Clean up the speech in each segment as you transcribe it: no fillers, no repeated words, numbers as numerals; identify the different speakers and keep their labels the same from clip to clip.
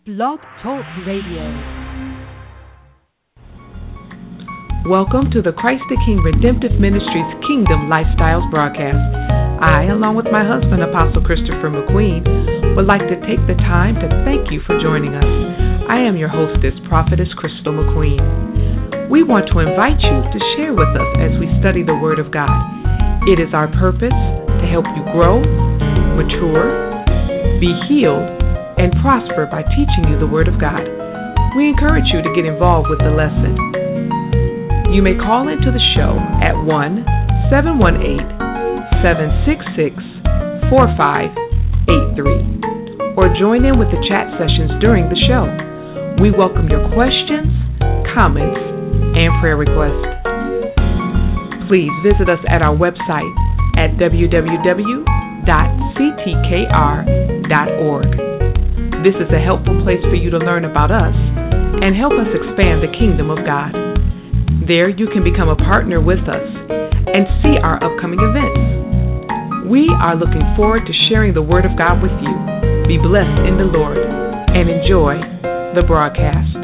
Speaker 1: Blog Talk Radio.
Speaker 2: Welcome to the Christ the King Redemptive Ministries Kingdom Lifestyles broadcast. I, along with my husband, Apostle Christopher McQueen, would like to take the time to thank you for joining us. I am your hostess, Prophetess Crystal McQueen. We want to invite you to share with us as we study the Word of God. It is our purpose to help you grow, mature, be healed, and prosper by teaching you the Word of God. We encourage you to get involved with the lesson. You may call into the show at 1-718-766-4583 or join in with the chat sessions during the show. We welcome your questions, comments, and prayer requests. Please visit us at our website at www.ctkr.org. This is a helpful place for you to learn about us and help us expand the kingdom of God. There you can become a partner with us and see our upcoming events. We are looking forward to sharing the Word of God with you. Be blessed in the Lord and enjoy the broadcast.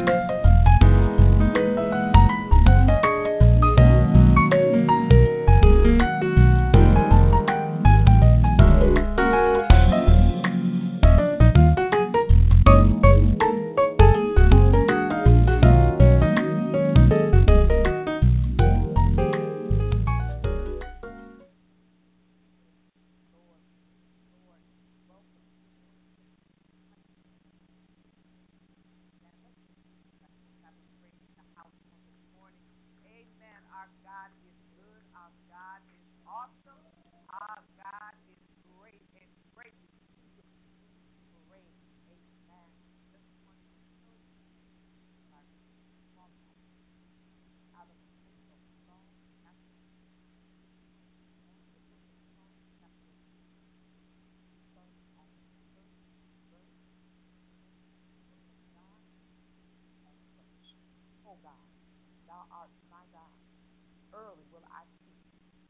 Speaker 3: Early will I seek.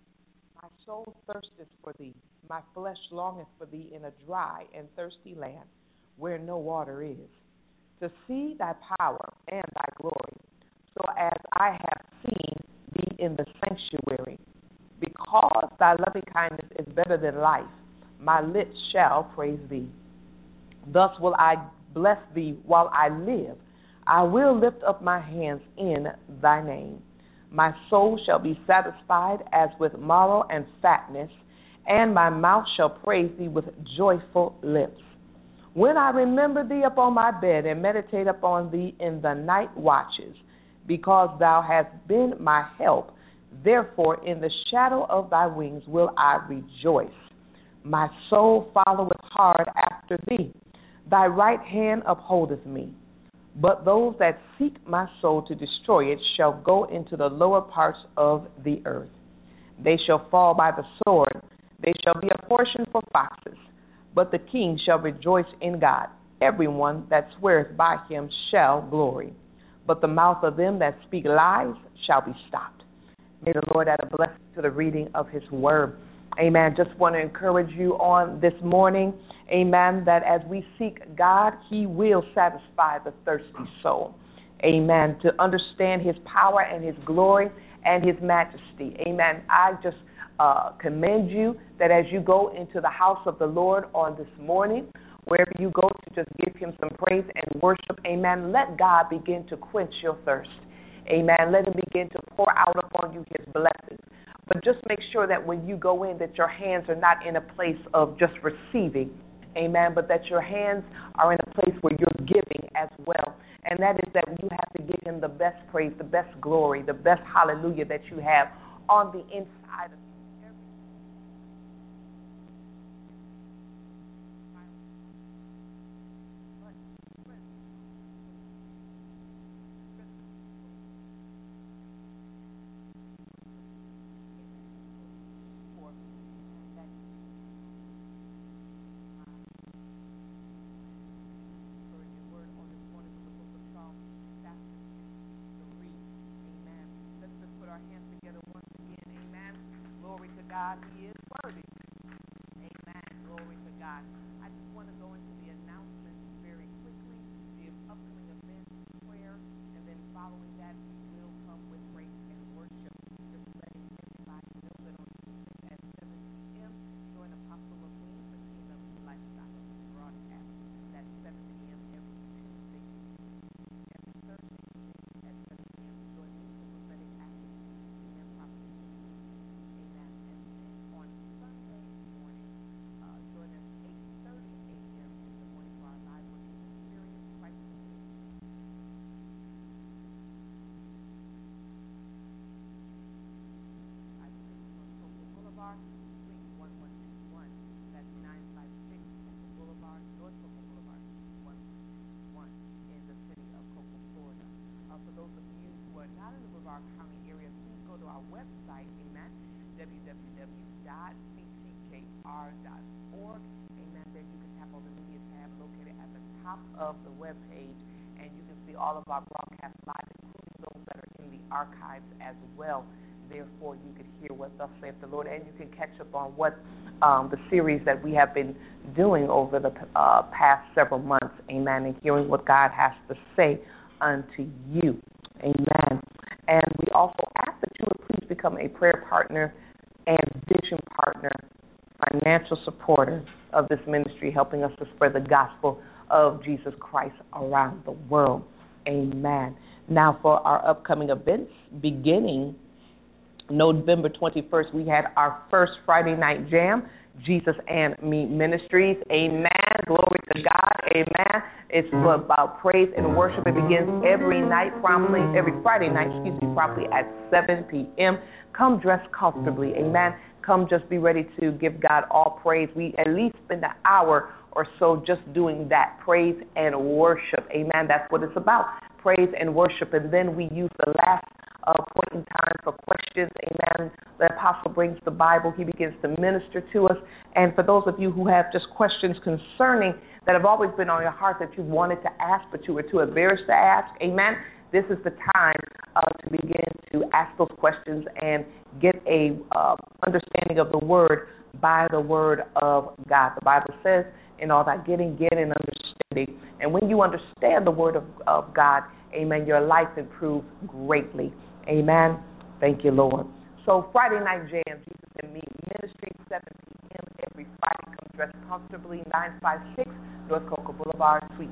Speaker 3: My soul thirsteth for thee. My flesh longeth for thee in a dry and thirsty land where no water is, to see thy power and thy glory, so as I have seen thee in the sanctuary. Because thy loving kindness is better than life, my lips shall praise thee. Thus will I bless thee while I live. I will lift up my hands in thy name. My soul shall be satisfied as with marrow and fatness, and my mouth shall praise thee with joyful lips. When I remember thee upon my bed and meditate upon thee in the night watches, because thou hast been my help, therefore in the shadow of thy wings will I rejoice. My soul followeth hard after thee. Thy right hand upholdeth me. But those that seek my soul to destroy it shall go into the lower parts of the earth. They shall fall by the sword. They shall be a portion for foxes. But the king shall rejoice in God. Everyone that sweareth by him shall glory. But the mouth of them that speak lies shall be stopped. May the Lord add a blessing to the reading of his word. Amen. Just want to encourage you on this morning, amen, that as we seek God, he will satisfy the thirsty soul. Amen. To understand his power and his glory and his majesty. Amen. I just commend you that as you go into the house of the Lord on this morning, wherever you go to just give him some praise and worship, amen, let God begin to quench your thirst. Amen. Let him begin to pour out upon you his blessings. But just make sure that when you go in that your hands are not in a place of just receiving, amen, but that your hands are in a place where you're giving as well. And that is that you have to give him the best praise, the best glory, the best hallelujah that you have on the inside of you. God, he is worthy. Amen. Glory to God. I just want to go into the announcements very quickly. The following that, we will come with praise and worship. Just letting everybody know that on Tuesday at 7 p.m., join Apostle McQueen for Kingdom Lifestyle broadcast. That's 7 p.m. every Tuesday. Every Thursday at 7 p.m., join me for prophetic action and prophecy. Amen. And then on Sunday morning, join us 8:30 a.m. in the morning for our live worship experience, Christ the King. Boulevard, Suite 1121. That's 956 Cocoa Boulevard, North Cocoa Boulevard, 121 in the city of Cocoa, Florida. For those of you who are not in the Brevard County area, please go to our website, amen, www.ctkr.org. Amen. There you can tap on the media tab located at the top of the web page, and you can see all of our broadcasts live, including those that are in the archives as well. Therefore, you could hear what thus saith the Lord, and you can catch up on what the series that we have been doing over the past several months, amen, and hearing what God has to say unto you, amen. And we also ask that you would please become a prayer partner and vision partner, financial supporter of this ministry, helping us to spread the gospel of Jesus Christ around the world, amen. Now, for our upcoming events, beginning November 21st, we had our first Friday night jam, Jesus and Me Ministries. Amen. Glory to God. Amen. It's about praise and worship. It begins every Friday night, promptly at 7 p.m. Come dressed comfortably. Amen. Come just be ready to give God all praise. We at least spend an hour or so just doing that, praise and worship. Amen. That's what it's about, praise and worship. And then we use the last point in time for questions. Amen. The apostle brings the Bible. He begins to minister to us. And for those of you who have just questions concerning that have always been on your heart that you wanted to ask, but you were too embarrassed to ask, amen, this is the time to begin to ask those questions and get a understanding of the word by the word of God. The Bible says, in all that getting, get an understanding. And when you understand the word of God, amen, your life improves greatly. Amen. Thank you, Lord. So Friday night jam, Jesus and Me Ministry, 7 p.m. every Friday. Come dressed comfortably, 956 North Cocoa Boulevard, Suite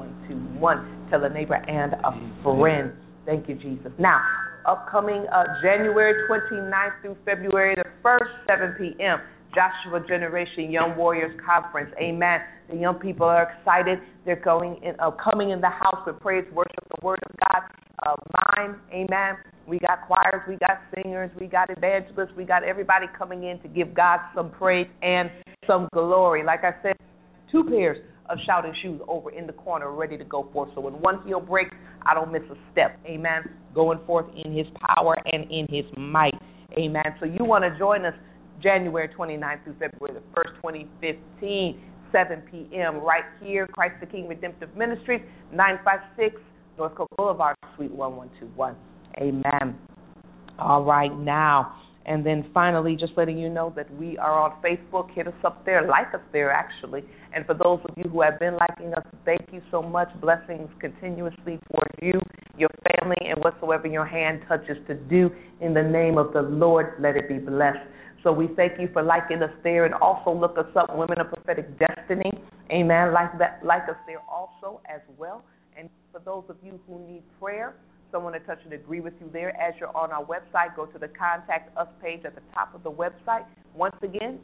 Speaker 3: 1121. Tell a neighbor and a friend. Thank you, Jesus. Now, upcoming January 29th through February the 1st, 7 p.m., Joshua Generation Young Warriors Conference. Amen. The young people are excited. They're coming in the house with praise, worship, the word of God. Mine, amen. We got choirs, we got singers, we got evangelists, we got everybody coming in to give God some praise and some glory. Like I said, 2 pairs of shouting shoes over in the corner ready to go forth. So when one heel breaks, I don't miss a step. Amen. Going forth in his power and in his might. Amen. So you want to join us January 29th through February the 1st, 2015, 7 p.m. right here, Christ the King Redemptive Ministries, 956 North Cocoa Boulevard, Suite 1121. Amen. All right, now. And then finally, just letting you know that we are on Facebook. Hit us up there. Like us there, actually. And for those of you who have been liking us, thank you so much. Blessings continuously towards you, your family, and whatsoever your hand touches to do. In the name of the Lord, let it be blessed. So we thank you for liking us there, and also look us up, Women of Prophetic Destiny. Amen. Like us there also as well. And for those of you who need prayer, someone to touch and agree with you there, as you're on our website, go to the Contact Us page at the top of the website. Once again,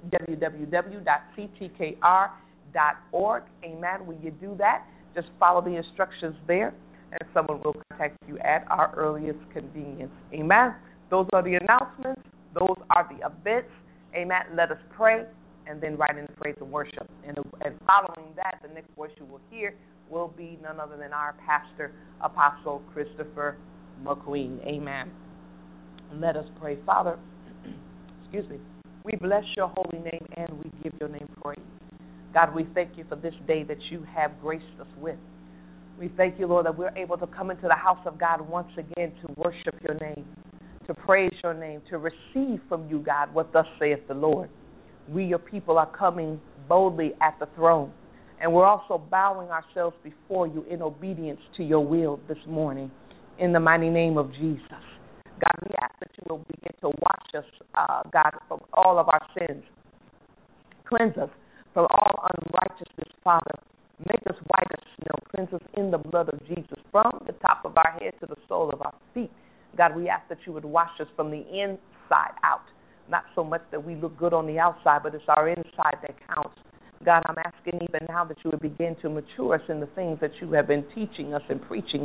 Speaker 3: www.ctkr.org. Amen. When you do that, just follow the instructions there, and someone will contact you at our earliest convenience. Amen. Those are the announcements. Those are the events. Amen. Let us pray, and then right into praise and worship. And following that, the next voice you will hear will be none other than our pastor, Apostle Christopher McQueen. Amen. Let us pray. Father, we bless your holy name and we give your name praise. God, we thank you for this day that you have graced us with. We thank you, Lord, that we're able to come into the house of God once again to worship your name, to praise your name, to receive from you, God, what thus saith the Lord. We, your people, are coming boldly at the throne, and we're also bowing ourselves before you in obedience to your will this morning. in the mighty name of Jesus. God, we ask that you will begin to wash us, God, from all of our sins. Cleanse us from all unrighteousness, Father. Make us white as snow. Cleanse us in the blood of Jesus from the top of our head to the sole of our feet. God, we ask that you would wash us from the inside out. Not so much that we look good on the outside, but it's our inside that counts. God, I'm asking even now that you would begin to mature us in the things that you have been teaching us and preaching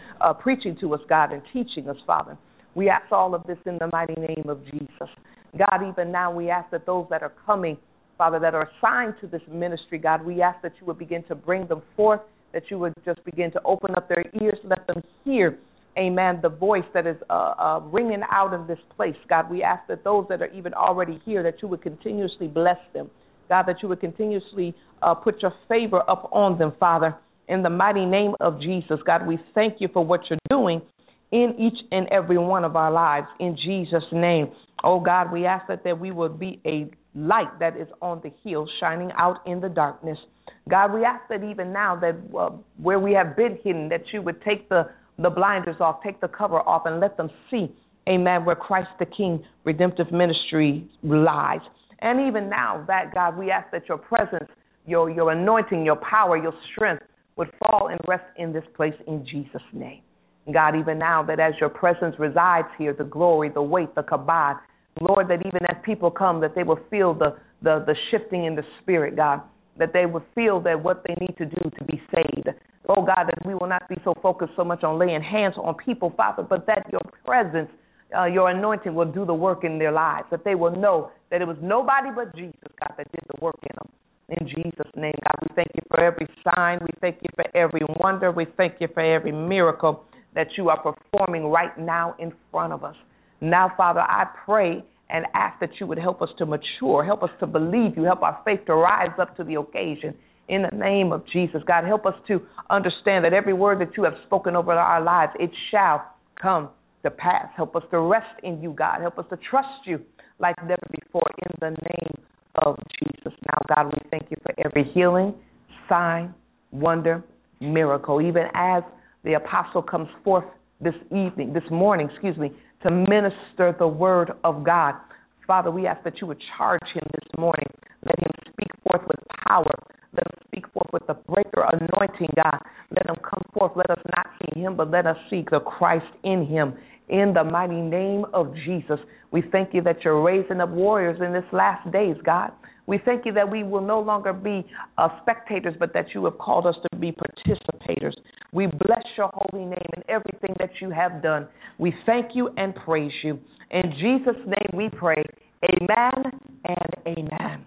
Speaker 3: to us, God, and teaching us, Father. We ask all of this in the mighty name of Jesus. God, even now we ask that those that are coming, Father, that are assigned to this ministry, God, we ask that you would begin to bring them forth, that you would just begin to open up their ears, let them hear, amen, the voice that is ringing out in this place. God, we ask that those that are even already here, that you would continuously bless them. God, that you would continuously put your favor up on them, Father, in the mighty name of Jesus. God, we thank you for what you're doing in each and every one of our lives, in Jesus' name. Oh, God, we ask that we will be a light that is on the hill, shining out in the darkness. God, we ask that even now that where we have been hidden, that you would take the blinders off, take the cover off, and let them see, amen, where Christ the King Redemptive Ministry lies. And even now, that, God, we ask that your presence, your anointing, your power, your strength would fall and rest in this place in Jesus' name. God, even now that as your presence resides here, the glory, the weight, the kabod, Lord, that even as people come, that they will feel the shifting in the spirit, God, that they will feel that what they need to do to be saved. Oh, God, that we will not be so focused so much on laying hands on people, Father, but that your presence, your anointing will do the work in their lives, that they will know that it was nobody but Jesus, God, that did the work in them. In Jesus' name, God, we thank you for every sign. We thank you for every wonder. We thank you for every miracle that you are performing right now in front of us. Now, Father, I pray and ask that you would help us to mature, help us to believe you, help our faith to rise up to the occasion. In the name of Jesus, God, help us to understand that every word that you have spoken over our lives, it shall come to pass. Help us to rest in you, God. Help us to trust you like never before in the name of Jesus. Now, God, we thank you for every healing, sign, wonder, miracle, even as the apostle comes forth this morning, to minister the word of God. Father, we ask that you would charge him this morning. Let him speak forth with power. Let him speak forth with the breaker anointing, God. Let him come forth. Let us not see him, but let us seek the Christ in him. In the mighty name of Jesus, we thank you that you're raising up warriors in this last days, God. We thank you that we will no longer be spectators, but that you have called us to be participators. We bless your holy name in everything that you have done. We thank you and praise you. In Jesus' name we pray. Amen and amen.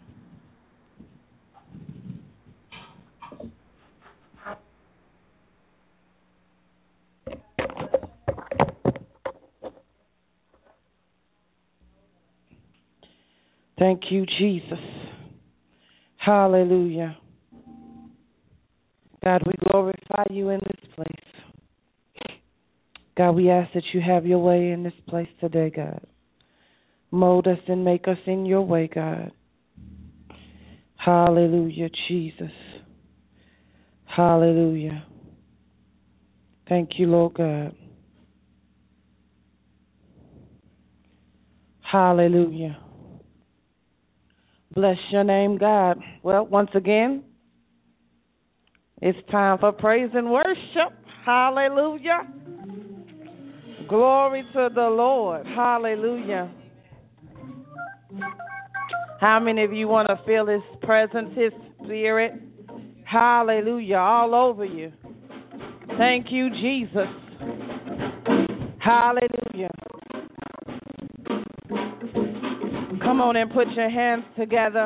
Speaker 1: Thank you, Jesus. Hallelujah. God, we glorify you in this place. God, we ask that you have your way in this place today, God. Mold us and make us in your way, God. Hallelujah, Jesus. Hallelujah. Thank you, Lord God. Hallelujah. Bless your name, God. Well, once again, it's time for praise and worship. Hallelujah. Glory to the Lord. Hallelujah. How many of you want to feel his presence, his spirit? Hallelujah. All over you. Thank you, Jesus. Hallelujah. Come on and put your hands together.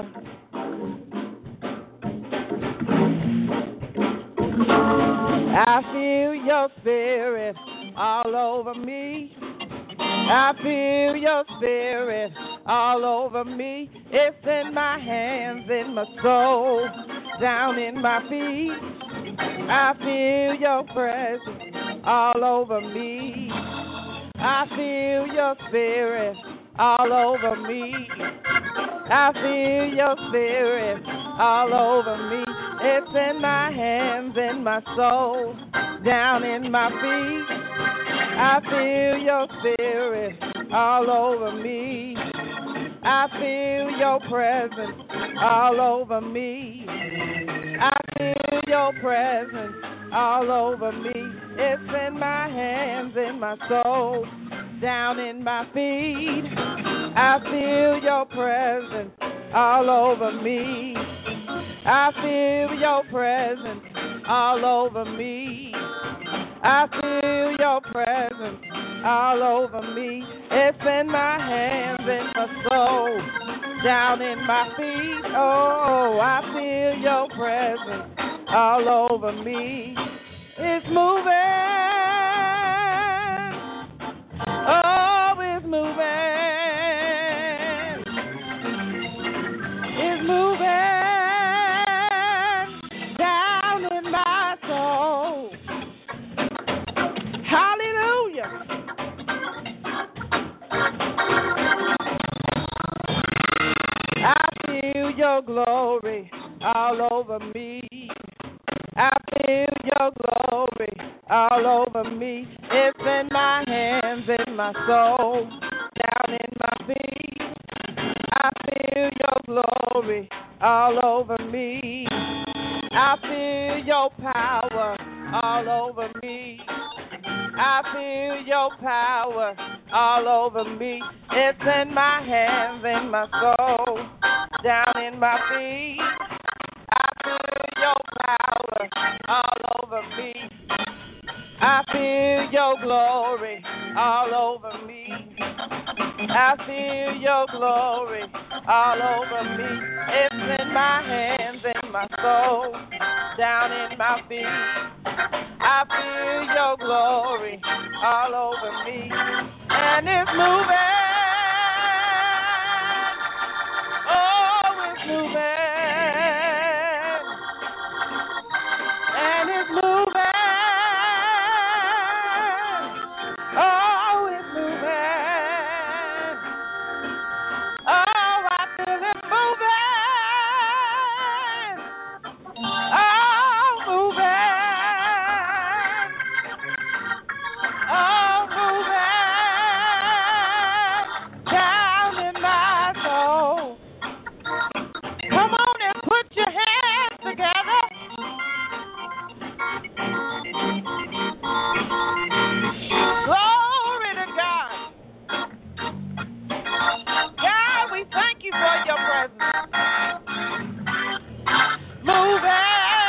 Speaker 1: I feel your spirit all over me. I feel your spirit all over me. It's in my hands, in my soul, down in my feet. I feel your presence all over me. I feel your spirit all over me. I feel your spirit all over me. It's in my hands, in my soul, down in my feet. I feel your spirit all over me. I feel your presence all over me. I feel your presence all over me. It's in my hands, in my soul, down in my feet. I feel your presence all over me. I feel your presence all over me. I feel your presence all over me. It's in my hands, in my soul, down in my feet. Oh, I feel your presence all over me. It's moving. Oh, it's moving. It's moving down in my soul. Hallelujah. I feel your glory all over me. I feel your glory all over me. It's in my hands, in my soul, down in my feet. I feel your glory all over me. I feel your power all over me. I feel your power all over me. It's in my hands, in my soul, down in my feet. I feel your power all over me. I feel your glory all over me. I feel your glory all over me. It's in my hands, in my soul, down in my feet. I feel your glory all over me. And it's moving. Oh, it's moving. And it's moving. Oh, it's moving. Oh, I feel it moving. Oh, moving. Oh, moving down in my soul. Come on and put your hands together. Glory to God. God, we thank you for your presence. Moving.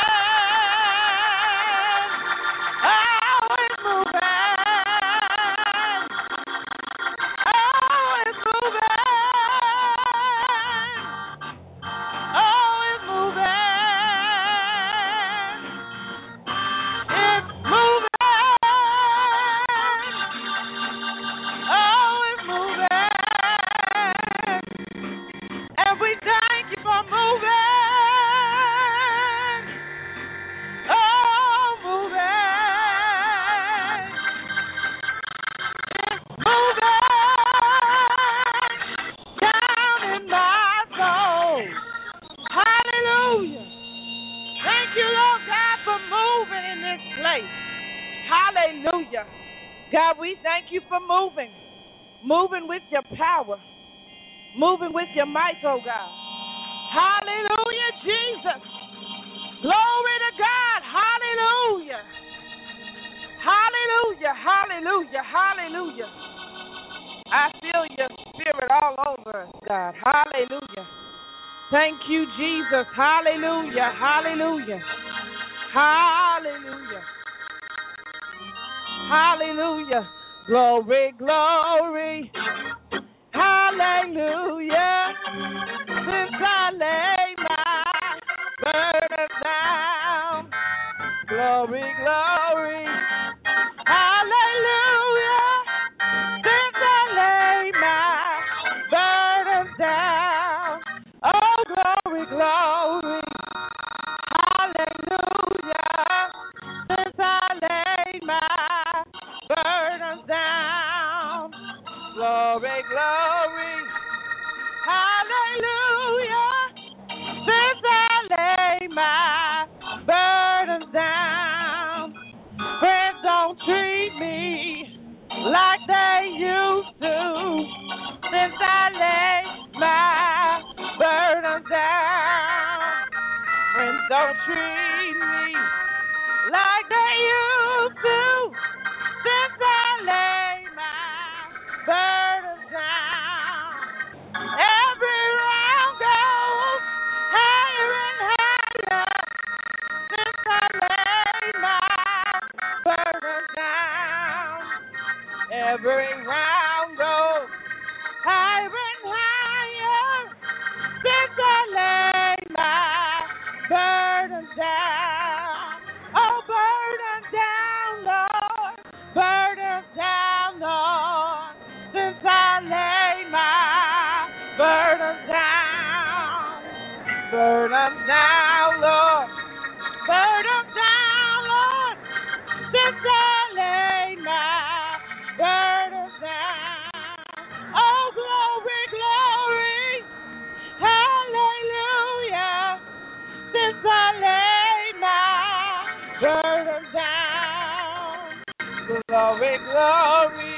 Speaker 1: Oh, it's moving. Oh, it's moving. Oh, it's moving. It's moving. Oh, it's moving. And we thank you for moving. Oh, moving. It's moving down in my soul. Hallelujah. Thank you, Lord God, for moving in this place. Hallelujah. God, we thank you for moving. Moving with your power. Moving with your might, oh God. Hallelujah, Jesus. Glory to God. Hallelujah. Hallelujah. Hallelujah. Hallelujah. I feel your spirit all over us, God. Hallelujah. Thank you, Jesus. Hallelujah. Hallelujah. Hallelujah. Hallelujah. Glory, glory. Hallelujah. Since I lay my burdens down. Glory, glory. Hallelujah. Since I lay my burdens down. Oh, glory, glory. Hallelujah. Since I lay my burdens down. Glory, glory. Hallelujah. Since I lay my burdens down. Friends don't treat me like they used to since I laid my burdens down. Friends don't treat me like they used to since I laid my burdens down. Every round goes higher and higher since I laid my burdens down. Every round goes higher and higher since I laid my burdens down. Oh, burdens down, Lord. Burdens down, Lord. Since I laid my burdens down. Burdens down, Lord. Burdens down, Lord. Since I laid my burdens down. Oh, glory, glory. Hallelujah. Since I laid my burdens down. Glory, glory.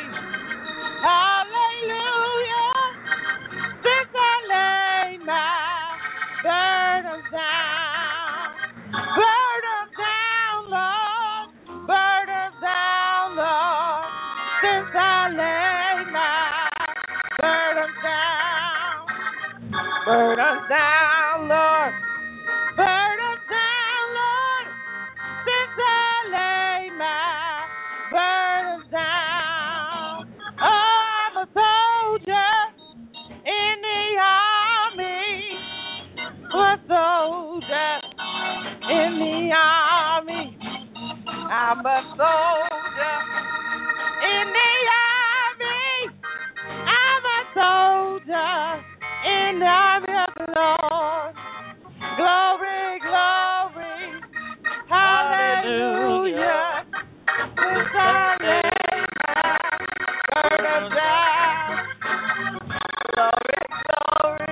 Speaker 1: Hallelujah. Since I laid my burdens down. Burdens down, Lord. Burdens down, Lord. Since I laid my burdens down. Burdens down, Lord. Burdens down, Lord. Since I laid my burdens down. Oh, I'm a soldier in the army. A soldier in the army. I'm a soldier in the army. I'm a soldier in the army of the Lord. Glory, glory, hallelujah. Since I laid my burdens down. Glory, glory,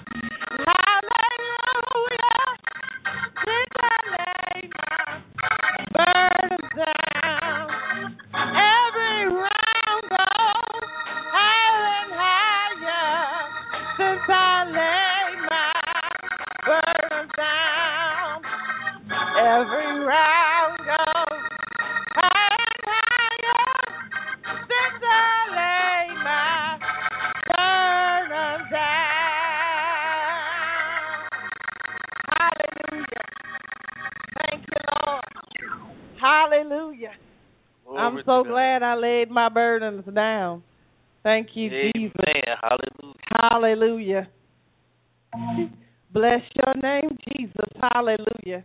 Speaker 1: hallelujah. Since I laid my burdens down. Every round goes higher and higher. Since I laid my burdens down. Every round goes higher and higher since I laid my burdens down. Hallelujah. Thank you, Lord. Hallelujah. I'm so glad I laid my burdens down. Thank you, Jesus.
Speaker 4: Amen. Hallelujah.
Speaker 1: Hallelujah. Bless your name, Jesus. Hallelujah.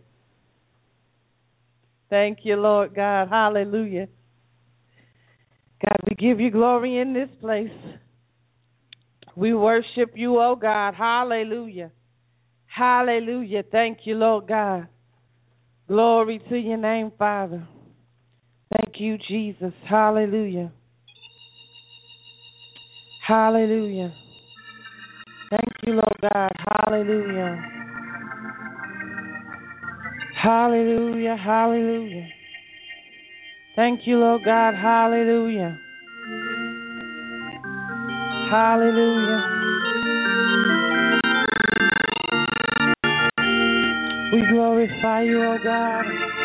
Speaker 1: Thank you, Lord God. Hallelujah. God, we give you glory in this place. We worship you, oh God. Hallelujah. Hallelujah. Thank you, Lord God. Glory to your name, Father. Thank you, Jesus. Hallelujah. Hallelujah. Thank you, Lord God. Hallelujah. Hallelujah. Hallelujah. Thank you, Lord God. Hallelujah. Hallelujah. We glorify you, oh God.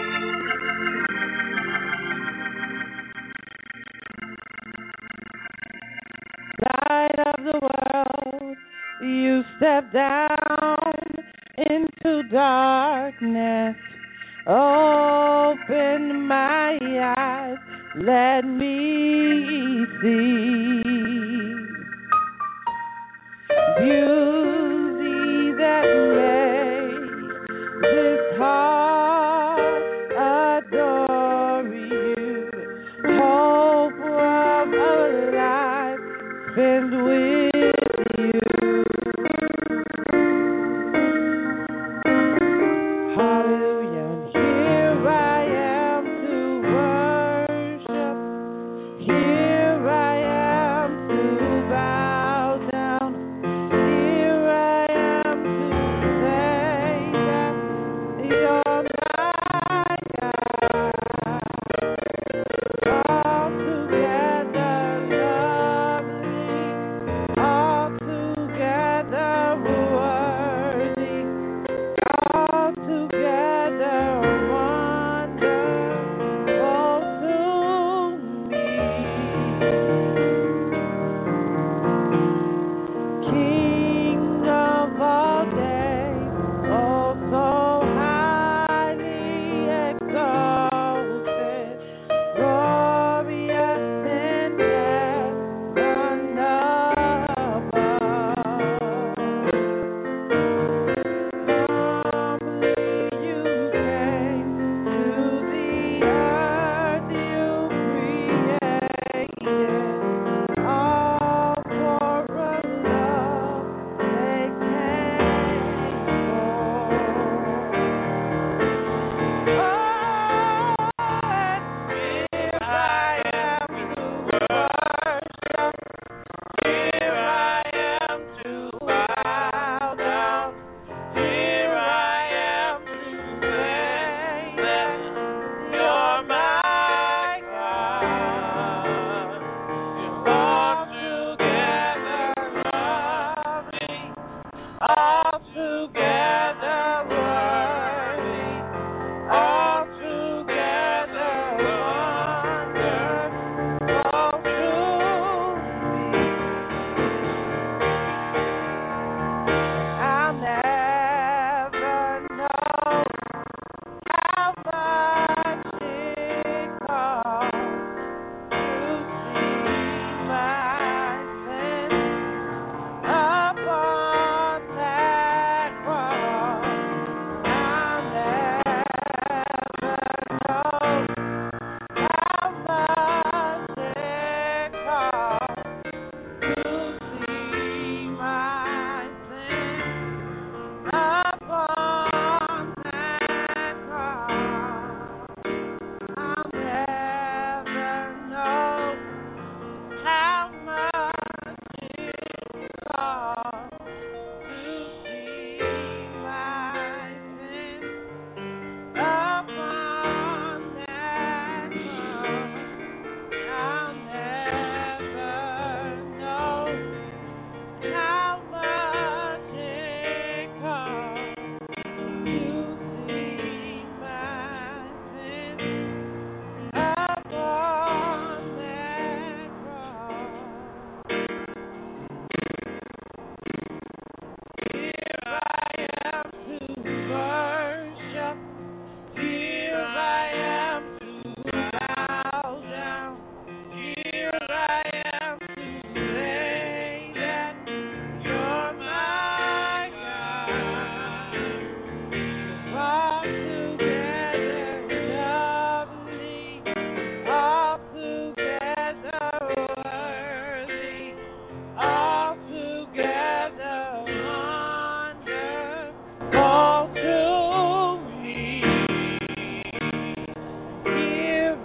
Speaker 1: Light of the world, you step down into darkness. Open my eyes, let me see beauty that makes this heart adore you. Hope of a life spent with you. Hallelujah. And here I am to worship. Here I am to bow down. Here I am to say that you're my God. All together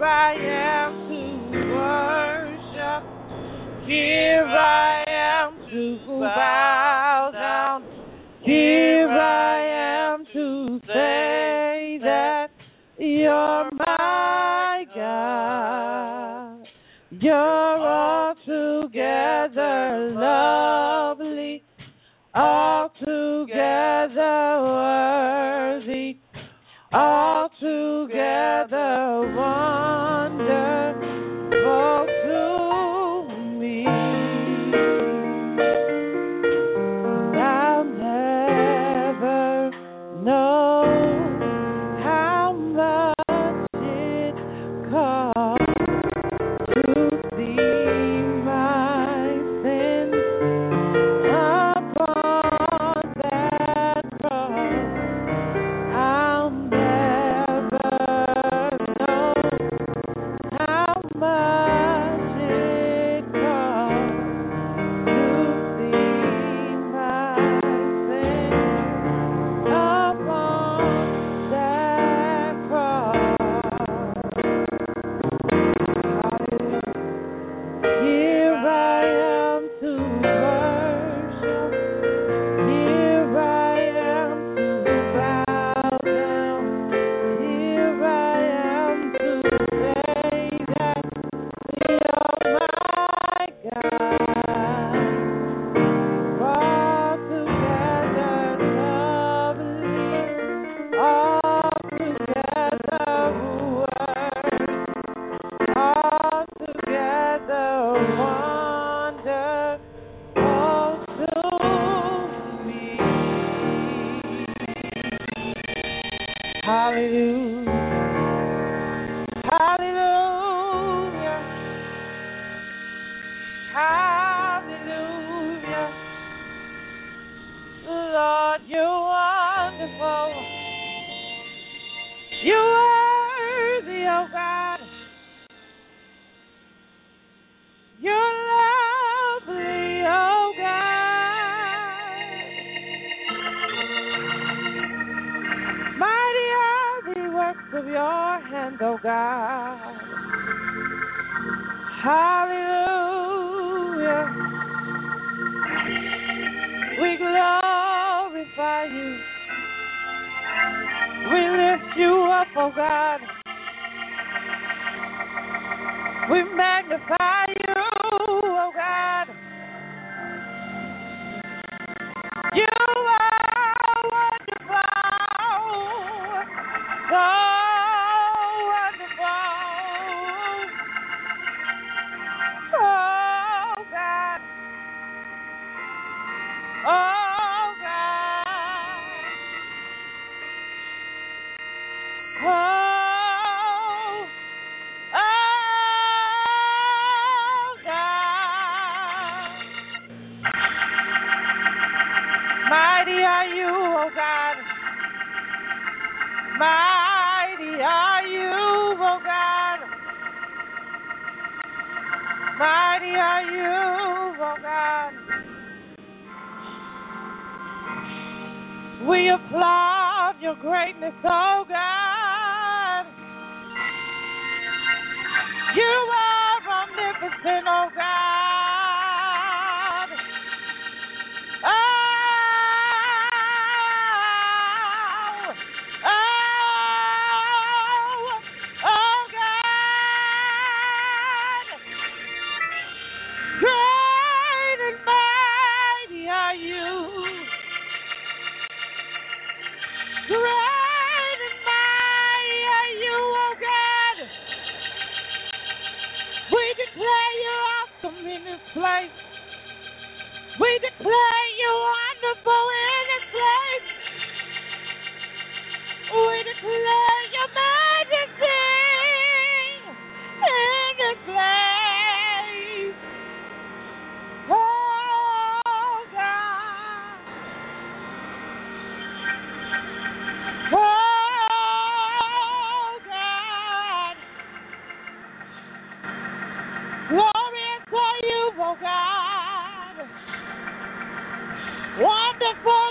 Speaker 1: I am to worship. Here I am to bow down. Here I am to say that you're my God. You're altogether lovely, altogether worthy, altogether wonderful to me. I'll never know how much it costs to see my sins upon that cross. I'll never know how much it costs to see my sins upon that cross. Here I am to worship. Here I am to bow down. Here I am to say that you're my God. Altogether lovely, altogether worthy, altogether wonderful to me. Hallelujah. Hallelujah. Hallelujah. Lord, you're wonderful. You're worthy, oh God. You're lovely, oh God. Mighty are the works of your hand, oh God. Hallelujah. We glorify you. We lift you up, oh God. We magnify you, oh God. You are wonderful, so wonderful. Oh God, oh God, oh, oh God. Mighty are you, oh God. Mighty are you, oh God. Mighty are you, oh God. We applaud your greatness, oh God. You are omnipotent, oh God. Oh, oh God. Great and mighty are you. Great and mighty are you, oh God. We declare you awesome in this place. We declare you wonderful in this place. We declare your majesty in this place. Oh God. Oh God. Glorious are you, oh God. Wonderful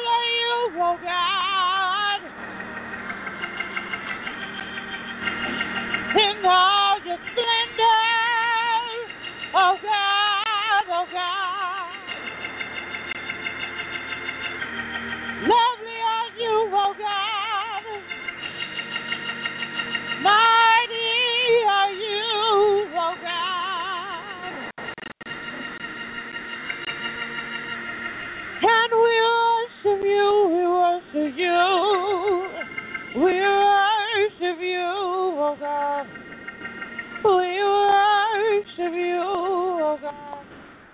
Speaker 1: worship you, oh God.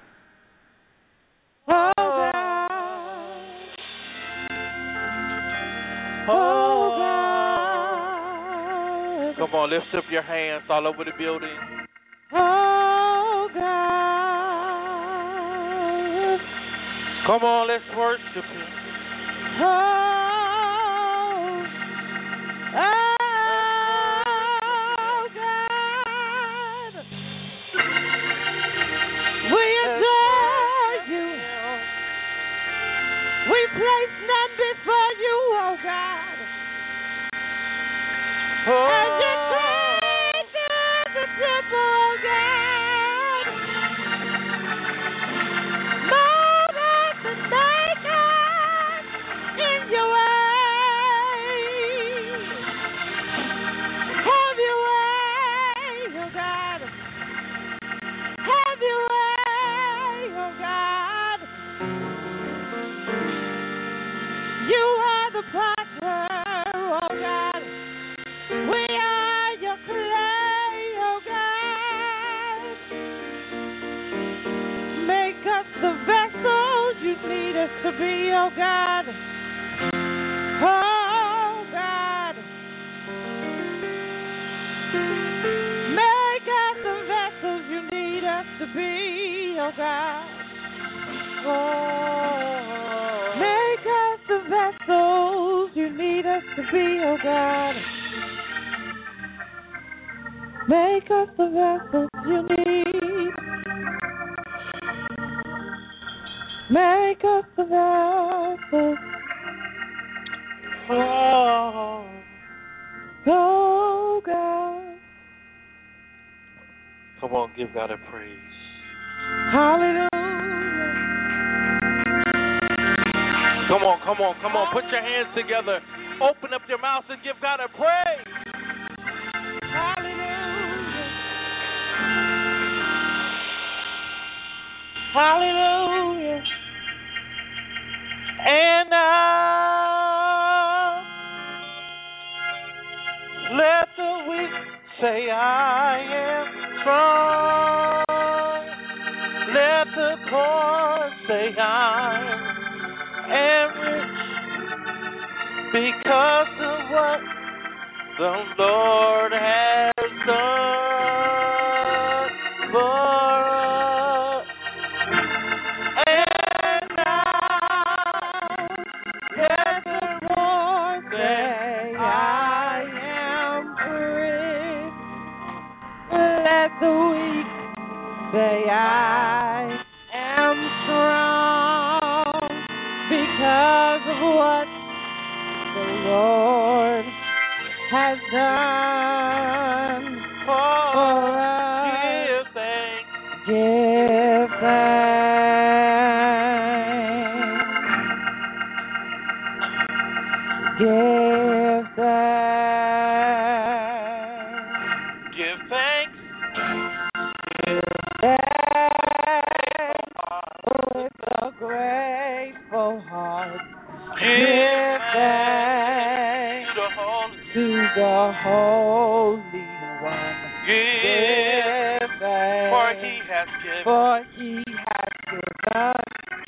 Speaker 1: Oh God. Oh God.
Speaker 4: Come on, lift up your hands all over the building.
Speaker 1: Oh God.
Speaker 4: Come on, let's worship Him.
Speaker 1: Oh God. We adore you. We place none before you, oh God. And you take the temple, oh God. Mold us and make us in your way. Have your way, oh God. Have your way, oh God. You are the potter, oh God. We are your clay, oh God. Make us the vessels you need us to be, oh God. Oh God. Make us the vessels you need us to be, oh God. Oh. Make us the vessels you need us to be, oh God. Make us the vessels you need. Make us the vessels. Oh God.
Speaker 4: Come on, give God a praise.
Speaker 1: Hallelujah.
Speaker 4: Come on, come on, come on. Put your hands together. Open up your mouth and give God a praise.
Speaker 1: Hallelujah. Hallelujah. And now let the weak say I am strong. Let the poor say I am rich because of what the Lord has done for us. And now let the poor say I am rich. Let the weak say I am strong because of what the Lord has done for us.
Speaker 4: Give thanks.
Speaker 1: Give thanks. Give thanks.
Speaker 4: Give thanks.
Speaker 1: With a grateful heart,
Speaker 4: Give
Speaker 1: thanks to the Holy One.
Speaker 4: Give
Speaker 1: thanks,
Speaker 4: for He has given.
Speaker 1: For He has given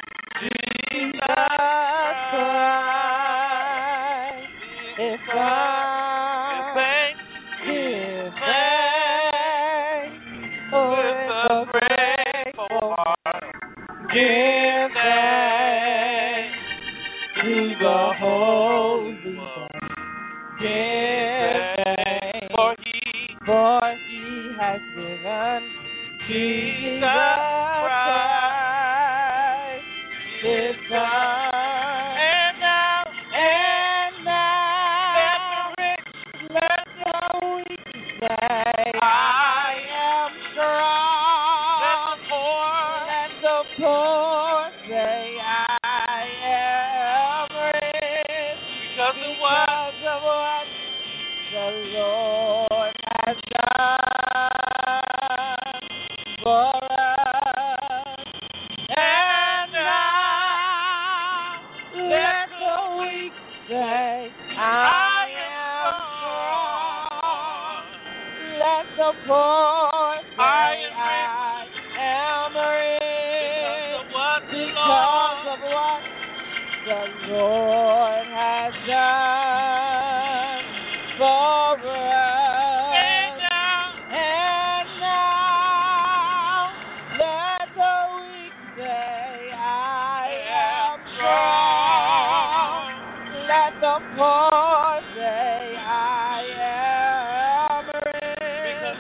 Speaker 1: Jesus Christ, His Son.
Speaker 4: Give thanks.
Speaker 1: Give thanks with a grateful heart. Give thanks to the Holy One. Give thanks, for He has given Jesus Christ, His Son. And now, let the weak say, I am strong. Let the poor say, I am rich. Because of what the Lord has done for us. And now, let the weak say, I am strong. Let the poor say, I am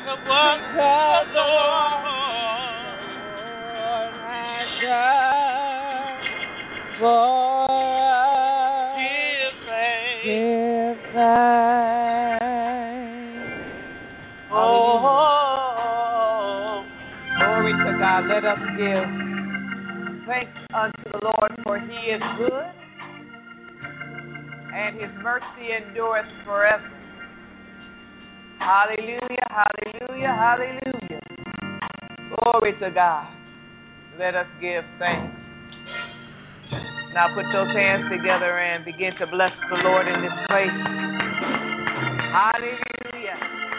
Speaker 4: of what the Lord
Speaker 1: has done for us.
Speaker 4: Give thanks.
Speaker 1: Give thanks.
Speaker 3: Oh, glory to God. Let us give thanks unto the Lord, for he is good, and his mercy endureth forever. Hallelujah, hallelujah, hallelujah. Glory to God. Let us give thanks. Now put those hands together and begin to bless the Lord in this place. Hallelujah.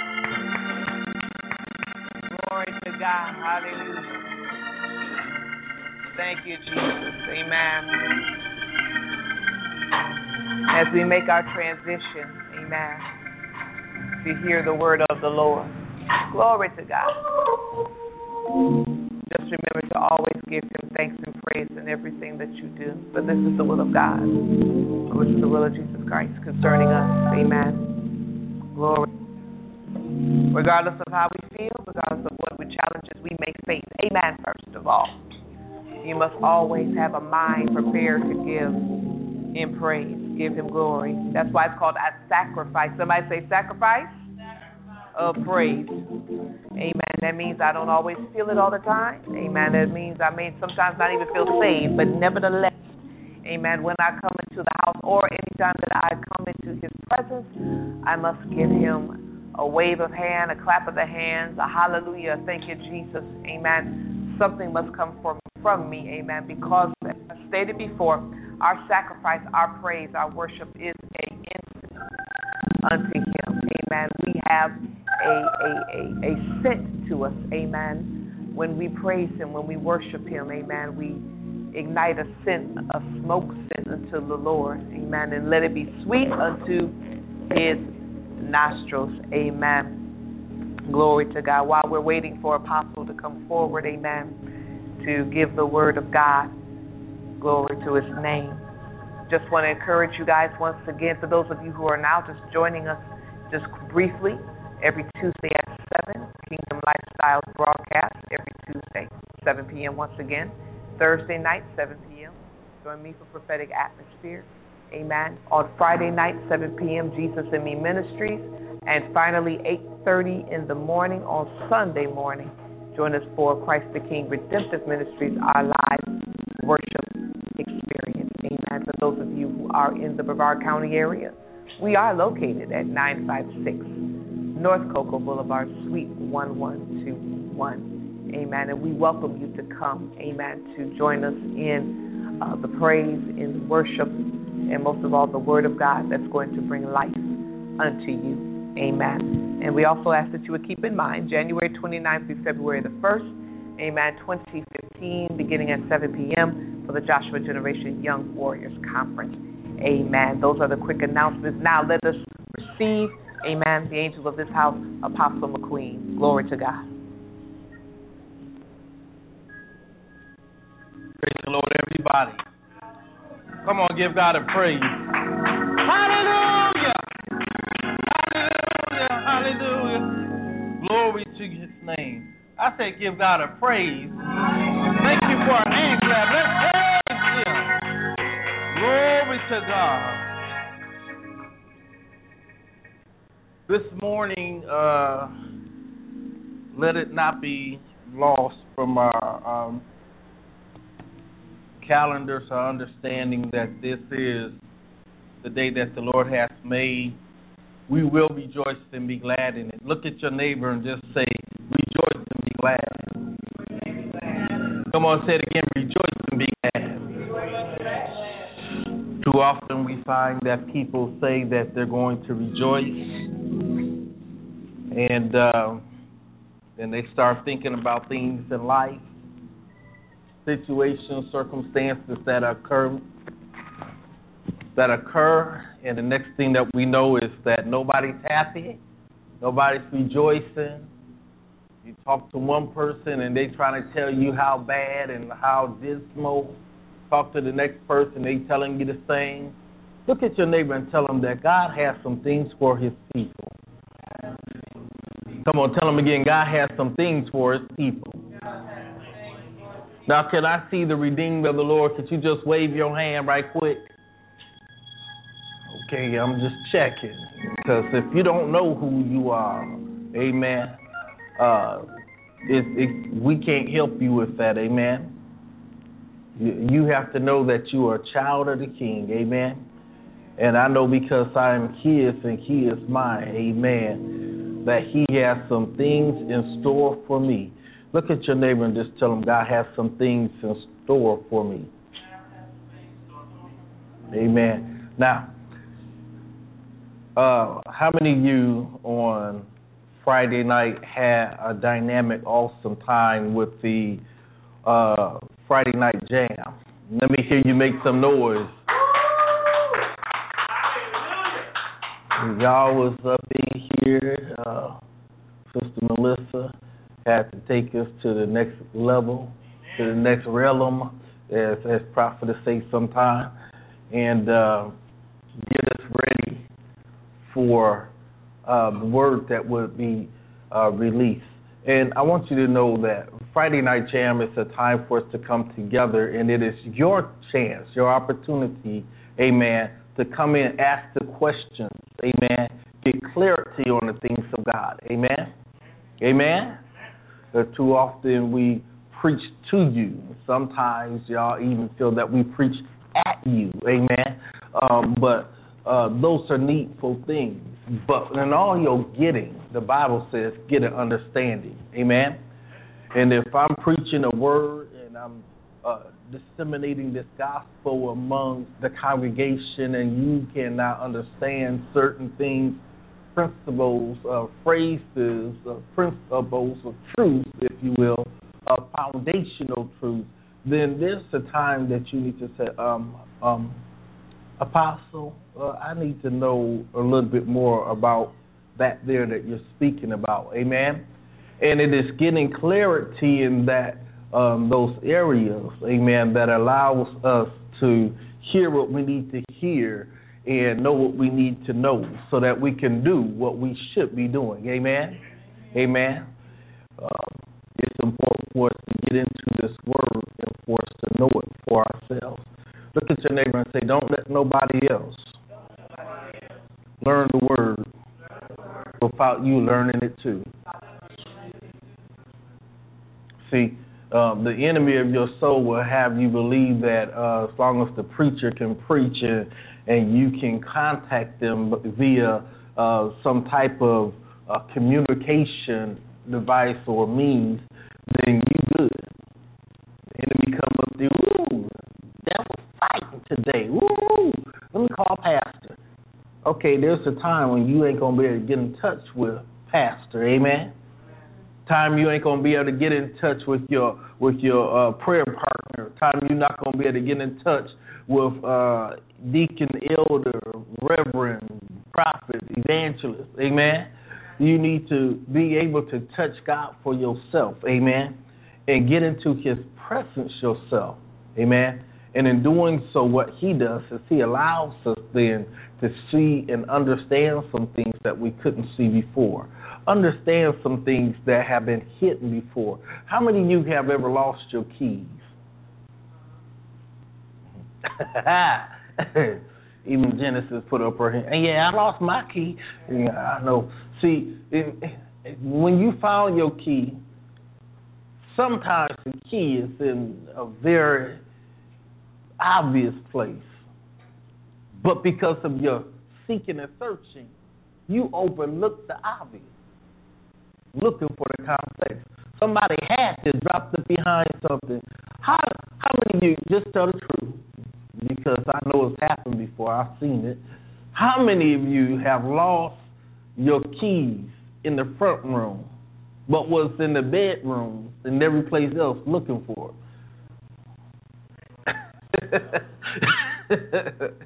Speaker 3: Glory to God. Hallelujah. Thank you, Jesus. Amen. As we make our transition, amen, to hear the word of the Lord. Glory to God. Just remember to always give him thanks and praise in everything that you do. But this is the will of God, which is the will of Jesus Christ concerning us. Amen. Glory. Regardless of how we feel, regardless of what challenges we may face. Amen, first of all. You must always have a mind prepared to give him praise, give him glory. That's why it's called a sacrifice. Somebody say sacrifice of praise. Amen. That means I don't always feel it all the time. Amen. That means I may sometimes not even feel saved, but nevertheless, amen, when I come into the house or anytime that I come into his presence, I must give him a wave of hand, a clap of the hands, a hallelujah. Thank you, Jesus. Amen. Something must come from me. Amen. Because, as I stated before, our sacrifice, our praise, our worship is an incense unto him. Amen. We have a scent to us. Amen. When we praise him, when we worship him, amen, we ignite a scent, a smoke scent unto the Lord. Amen. And let it be sweet unto his nostrils. Amen. Glory to God. While we're waiting for Apostle to come forward, amen, to give the word of God, glory to his name. Just want to encourage you guys once again, for those of you who are now just joining us just briefly, every Tuesday at 7, Kingdom Lifestyles broadcast, every Tuesday, 7 p.m. once again. Thursday night, 7 p.m. Join me for Prophetic Atmosphere. Amen. On Friday night, 7 p.m., Jesus and Me Ministries. And finally, 8:30 in the morning on Sunday morning, join us for Christ the King Redemptive Ministries, our live worship experience. Amen. For those of you who are in the Brevard County area, we are located at 956 North Cocoa Boulevard, Suite 1121. Amen. And we welcome you to come, amen, to join us in the praise, in worship, and most of all, the Word of God that's going to bring life unto you. Amen. And we also ask that you would keep in mind January 29th through February the 1st, amen, 2015, beginning at 7 p.m. for the Joshua Generation Young Warriors Conference. Amen. Those are the quick announcements. Now let us receive, amen, the angel of this house, Apostle McQueen. Glory to God.
Speaker 4: Praise the Lord, everybody. Come on, give God a praise. Hallelujah! Hallelujah! Hallelujah! Glory to his name. I say give God a praise. Thank you for a hand clap. Let's praise him. Glory to God. This morning, let it not be lost from our calendars, our understanding that this is the day that the Lord has made. We will rejoice and be glad in it. Look at your neighbor and just say, rejoice and be glad. Come on, say it again, rejoice and be glad. Too often we find that people say that they're going to rejoice, and then they start thinking about things in life, situations, circumstances that occur, and the next thing that we know is that nobody's happy, nobody's rejoicing. You talk to one person and they trying to tell you how bad and how dismal. Talk to the next person, they telling you the same. Look at your neighbor and tell them that God has some things for his people. Come on, tell them again. God has some things for his people. Now, can I see the redeemed of the Lord? Could you just wave your hand right quick? Okay, I'm just checking. Because if you don't know who you are, amen, we can't help you with that, amen. You have to know that you are a child of the King, amen. And I know because I am his and he is mine, amen, that he has some things in store for me. Look at your neighbor and just tell him God has some things in store for me. Amen. Now, how many of you on Friday night had a dynamic, awesome time with the Friday night jam? Let me hear you make some noise. Y'all was up in here. Sister Melissa had to take us to the next level, to the next realm, as prophets say sometime, and get us ready for the word that would be released. And I want you to know that Friday Night Jam is a time for us to come together, and it is your chance, your opportunity, amen, to come in, ask the questions, amen, get clarity on the things of God, amen, amen. Too often we preach to you. Sometimes y'all even feel that we preach at you, amen. But those are needful things. But in all your getting, the Bible says, get an understanding, amen. And if I'm preaching a word and I'm disseminating this gospel among the congregation and you cannot understand certain things, principles, phrases, principles of truth, if you will, foundational truth, then there's a time that you need to say, Apostle, I need to know a little bit more about that there that you're speaking about, amen? And it is getting clarity in that those areas, amen, that allows us to hear what we need to hear and know what we need to know so that we can do what we should be doing. Amen? Amen? It's important for us to get into this word and for us to know it for ourselves. Look at your neighbor and say, don't let nobody else learn the word without you learning it too. See, the enemy of your soul will have you believe that as long as the preacher can preach and you can contact them via some type of communication device or means, then you good. The enemy come up to you, ooh, that was fighting today. Ooh, let me call pastor. Okay, there's a time when you ain't going to be able to get in touch with pastor, amen? Time you ain't going to be able to get in touch with your prayer partner. Time you're not going to be able to get in touch with deacon, elder, reverend, prophet, evangelist, amen? You need to be able to touch God for yourself, amen, and get into his presence yourself, amen? And in doing so, what he does is he allows us then to see and understand some things that we couldn't see before. Understand some things that have been hidden before. How many of you have ever lost your keys? Even Genesis put up her hand. Yeah, I lost my key. Yeah, I know. See, when you found your key, sometimes the key is in a very obvious place. But because of your seeking and searching, you overlook the obvious, looking for the complex. Somebody had to drop it behind something. How many of you, just tell the truth, because I know it's happened before, I've seen it. How many of you have lost your keys in the front room, but was in the bedroom and every place else looking for it?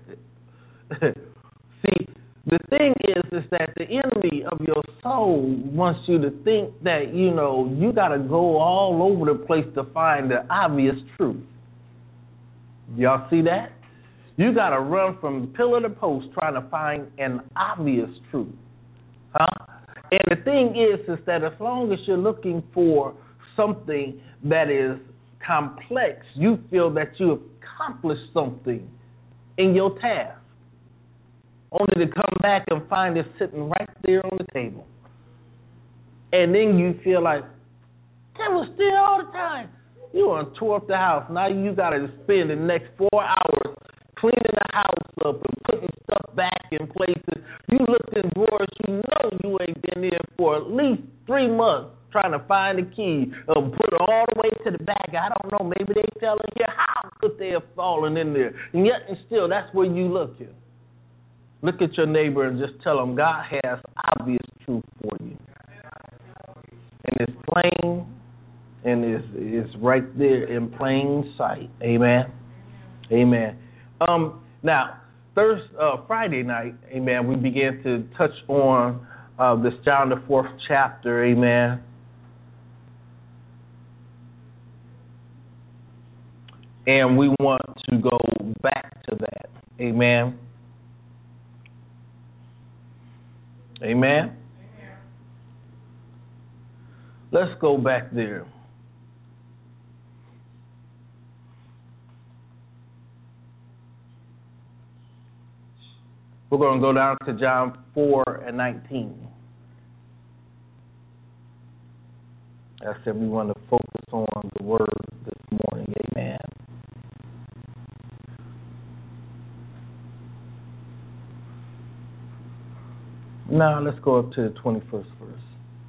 Speaker 4: See, the thing is that the enemy of your soul wants you to think that, you got to go all over the place to find the obvious truth. Y'all see that? You got to run from pillar to post trying to find an obvious truth. Huh? And the thing is that as long as you're looking for something that is complex, you feel that you accomplished something in your task, only to come back and find it sitting right there on the table. And then you feel like, that was there all the time. You want to tore up the house. Now you got to spend the next 4 hours cleaning the house up and putting stuff back in places. You looked in drawers, you know you ain't been there for at least 3 months trying to find the key, put it all the way to the back. I don't know, maybe they fell in here. How could they have fallen in there? And yet and still, that's where you looking. Look at your neighbor and just tell them God has obvious truth for you. And it's plain, and it's right there in plain sight. Amen. Amen. Now, Friday night, amen, we began to touch on this John the 4th chapter, amen. And we want to go back to that, amen. Amen. Let's go back there. We're going to go down to John 4:19. I said we want to focus on the word this morning. Amen. Now let's go up to the 21st verse.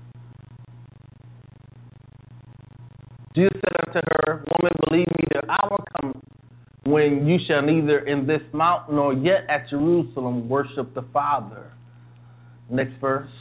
Speaker 4: Jesus said unto her, Woman, believe me, the hour comes when you shall neither in this mountain nor yet at Jerusalem worship the Father. Next verse.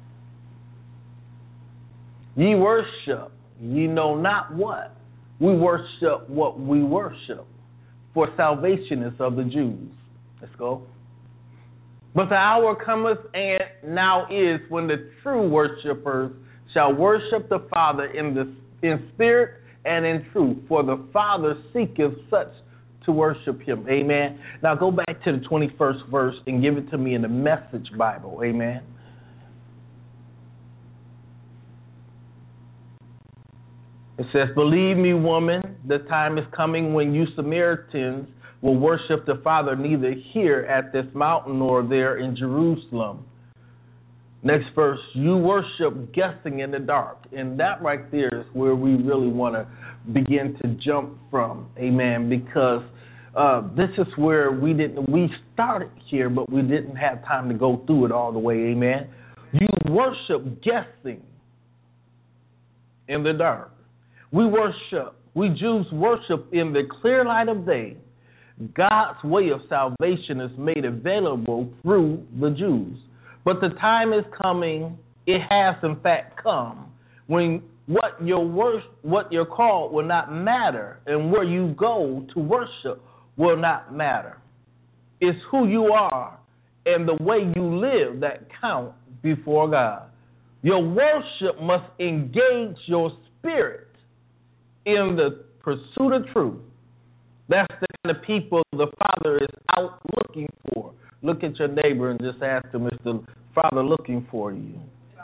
Speaker 4: Ye worship, ye know not what. We worship what we worship, for salvation is of the Jews. Let's go. But the hour cometh, and now is, when the true worshipers shall worship the Father in spirit and in truth, for the Father seeketh such to worship him. Amen. Now go back to the 21st verse and give it to me in the Message Bible. Amen. It says, Believe me, woman, the time is coming when you Samaritans will worship the Father neither here at this mountain nor there in Jerusalem. Next verse, you worship guessing in the dark. And that right there is where we really want to begin to jump from. Amen. Because this is where we started here, but we didn't have time to go through it all the way. Amen. You worship guessing in the dark. We Jews worship in the clear light of day. God's way of salvation is made available through the Jews. But the time is coming, it has in fact come, when what you're called will not matter, and where you go to worship will not matter. It's who you are and the way you live that count before God. Your worship must engage your spirit in the pursuit of truth. That's the kind of people the Father is out looking for. Look at your neighbor and just ask him, is the Father looking for you?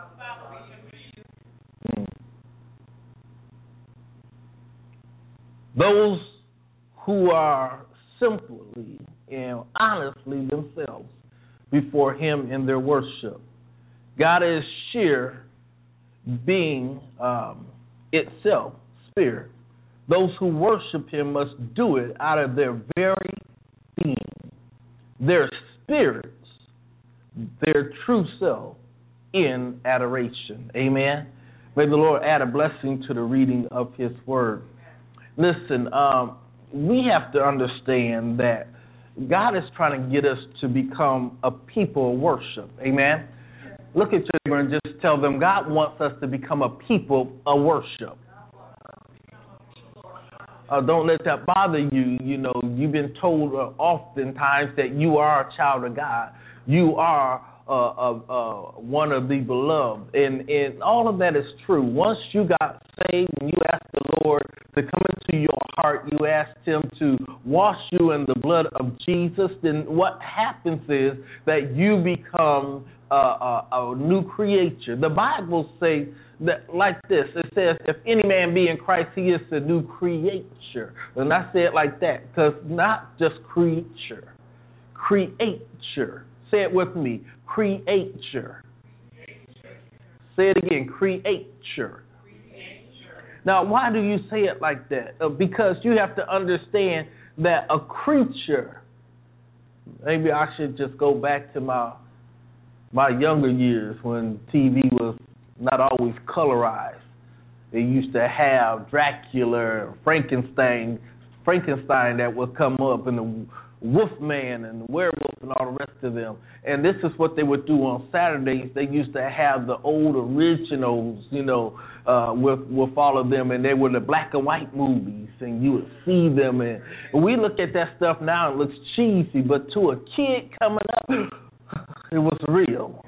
Speaker 4: Those who are simply and honestly themselves before him in their worship. God is sheer being itself, spirit. Those who worship him must do it out of their very being, their spirits, their true self in adoration. Amen. May the Lord add a blessing to the reading of his word. Listen, we have to understand that God is trying to get us to become a people of worship. Amen. Look at your neighbor and just tell them God wants us to become a people of worship. Don't let that bother you. You know, you've been told oftentimes that you are a child of God. You are one of the beloved. And all of that is true. Once you got saved and you asked the Lord to come into your heart, you asked him to wash you in the blood of Jesus, then what happens is that you become a new creature. The Bible says that like this. It says, if any man be in Christ, he is a new creature. And I say it like that because not just creature, creature. Say it with me, creature. Say it again, creature. Now, why do you say it like that? Because you have to understand that a creature, maybe I should just go back to my younger years when TV was not always colorized. They used to have Dracula, Frankenstein that would come up, and the Wolfman and the Werewolf and all the rest of them. And this is what they would do on Saturdays. They used to have the old originals, with all of them, and they were the black and white movies, and you would see them. And we look at that stuff now, it looks cheesy, but to a kid coming up, it was real.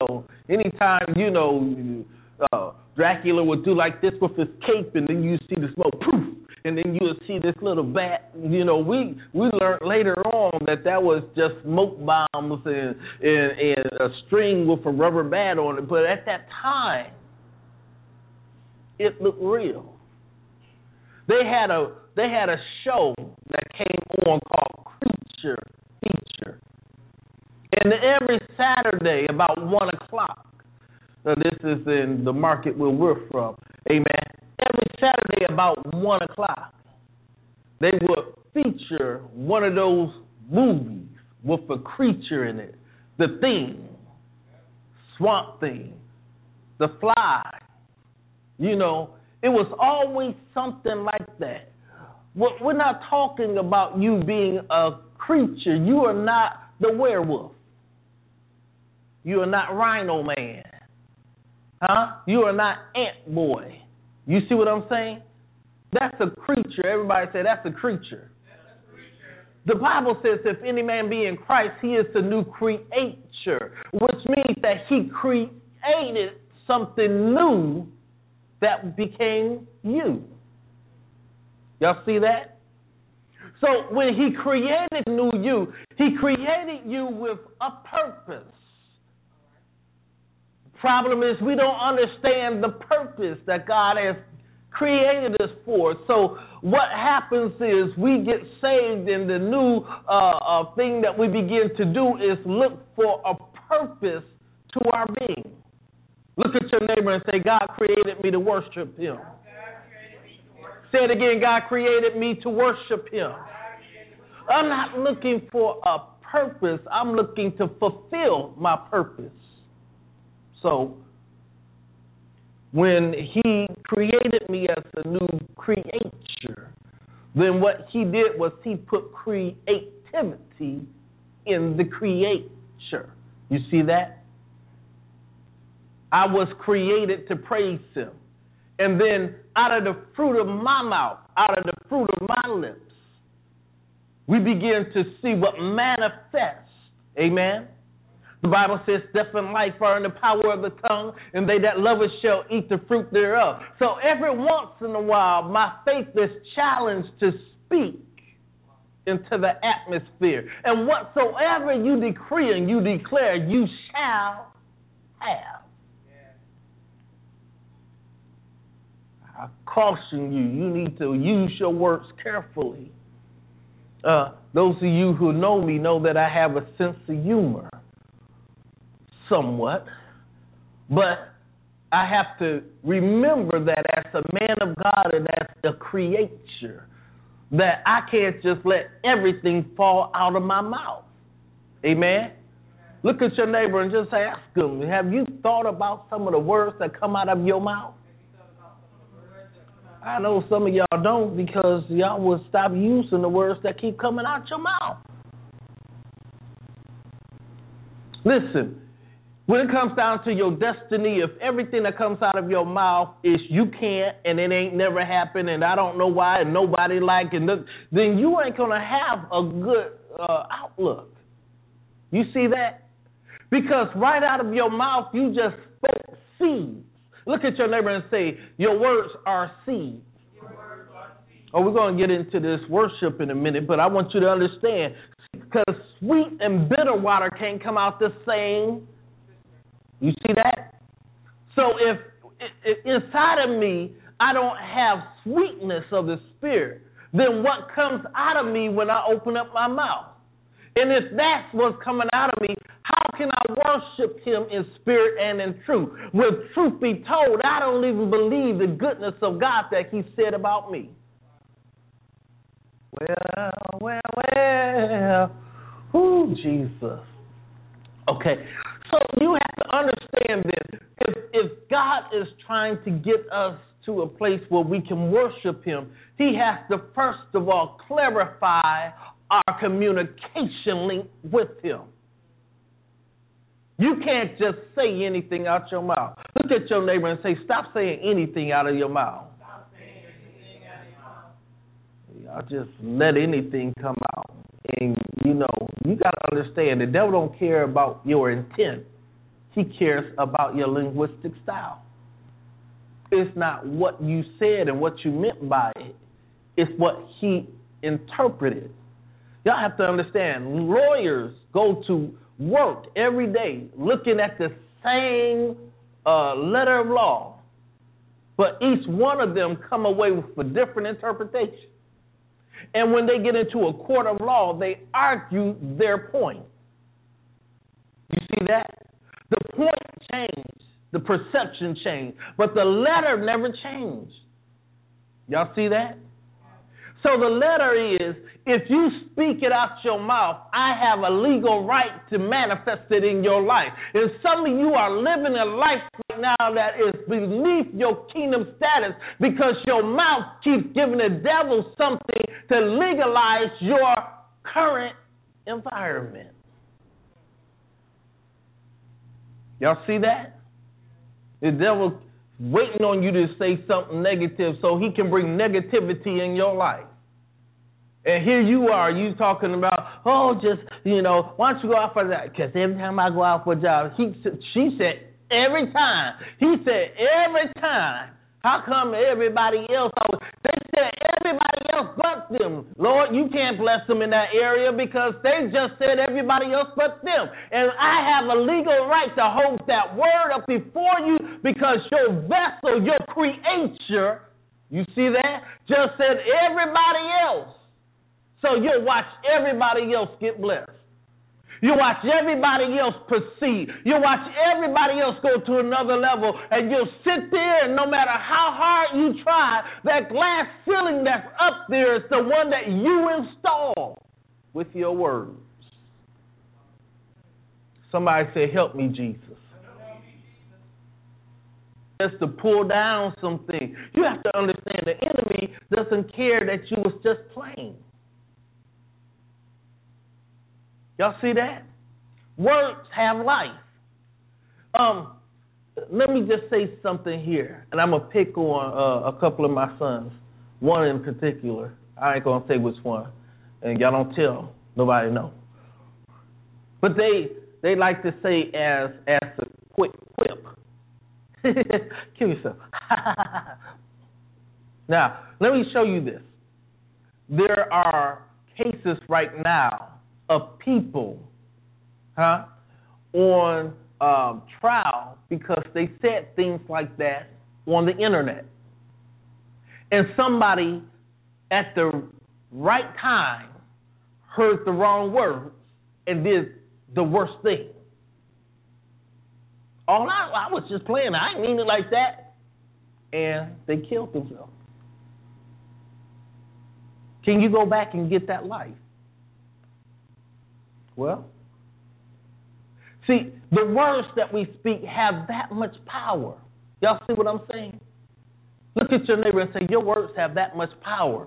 Speaker 4: Anytime, Dracula would do like this with his cape, and then you see the smoke, poof, and then you would see this little bat. We learned later on that was just smoke bombs and a string with a rubber bat on it. But at that time, it looked real. They had a show that came on called Creature Feature. And every Saturday about 1 o'clock, this is in the market where we're from, amen, every Saturday about 1 o'clock, they would feature one of those movies with a creature in it. The Thing, Swamp Thing, The Fly. It was always something like that. We're not talking about you being a creature. You are not the werewolf. You are not Rhino Man. You are not Ant Boy. You see what I'm saying? That's a creature. Everybody say that's a creature. The Bible says if any man be in Christ, he is a new creature, which means that he created something new that became you. Y'all see that? So when he created new you, he created you with a purpose. The problem is we don't understand the purpose that God has created us for. So what happens is we get saved, and the new thing that we begin to do is look for a purpose to our being. Look at your neighbor and say, God created me to worship him. Say it again, God created me to worship him. I'm not looking for a purpose. I'm looking to fulfill my purpose. So when he created me as a new creature, then what he did was he put creativity in the creature. You see that? I was created to praise him. And then out of the fruit of my mouth, out of the fruit of my lips, we begin to see what manifests. Amen? The Bible says death and life are in the power of the tongue, and they that love it shall eat the fruit thereof. So every once in a while, my faith is challenged to speak into the atmosphere. And whatsoever you decree and you declare, you shall have. I caution you, you need to use your words carefully. Those of you who know me know that I have a sense of humor, somewhat. But I have to remember that as a man of God and as a creature, that I can't just let everything fall out of my mouth. Amen? Look at your neighbor and just ask him, have you thought about some of the words that come out of your mouth? I know some of y'all don't, because y'all will stop using the words that keep coming out your mouth. Listen, when it comes down to your destiny, if everything that comes out of your mouth is you can't and it ain't never happened and I don't know why and nobody like it, then you ain't going to have a good outlook. You see that? Because right out of your mouth, you just spoke seeds. Look at your neighbor and say, your words are seeds. Oh, we're going to get into this worship in a minute, but I want you to understand, because sweet and bitter water can't come out the same. You see that? So if inside of me, I don't have sweetness of the Spirit, then what comes out of me when I open up my mouth? And if that's what's coming out of me, how can I worship him in spirit and in truth? With truth be told, I don't even believe the goodness of God that he said about me. Well. Ooh, Jesus. Okay, so you have to understand this. If God is trying to get us to a place where we can worship him, he has to first of all clarify our communication link with him. You can't just say anything out your mouth. Look at your neighbor and say, stop saying anything out of your mouth. I'll just let anything come out. And, you got to understand, the devil don't care about your intent. He cares about your linguistic style. It's not what you said and what you meant by it. It's what he interpreted. Y'all have to understand, lawyers go to work every day looking at the same letter of law, but each one of them come away with a different interpretation. And when they get into a court of law, they argue their point. You see that? The point changed, the perception changed, but the letter never changed. Y'all see that? So the letter is, if you speak it out your mouth, I have a legal right to manifest it in your life. And some of you are living a life right now that is beneath your kingdom status because your mouth keeps giving the devil something to legalize your current environment. Y'all see that? The devil waiting on you to say something negative so he can bring negativity in your life. And here you are, you talking about, why don't you go out for that? Because every time I go out for a job, she said, every time. He said, every time. How come everybody else? They said everybody else but them. Lord, you can't bless them in that area because they just said everybody else but them. And I have a legal right to hold that word up before you because your vessel, your creature, you see that? Just said everybody else. So you'll watch everybody else get blessed. You'll watch everybody else proceed. You'll watch everybody else go to another level. And you'll sit there and no matter how hard you try, that glass ceiling that's up there is the one that you install with your words. Somebody say, help me, Jesus. Just to pull down something. You have to understand the enemy doesn't care that you was just playing. Y'all see that? Words have life. Let me just say something here, and I'm going to pick on a couple of my sons, one in particular. I ain't going to say which one, and y'all don't tell. Nobody know. But they like to say as a quick quip. Kill yourself. Now, let me show you this. There are cases right now of people on trial because they said things like that on the internet. And somebody at the right time heard the wrong words and did the worst thing. I was just playing. I didn't mean it like that. And they killed themselves. Can you go back and get that life? Well, see, the words that we speak have that much power. Y'all see what I'm saying? Look at your neighbor and say, your words have that much power.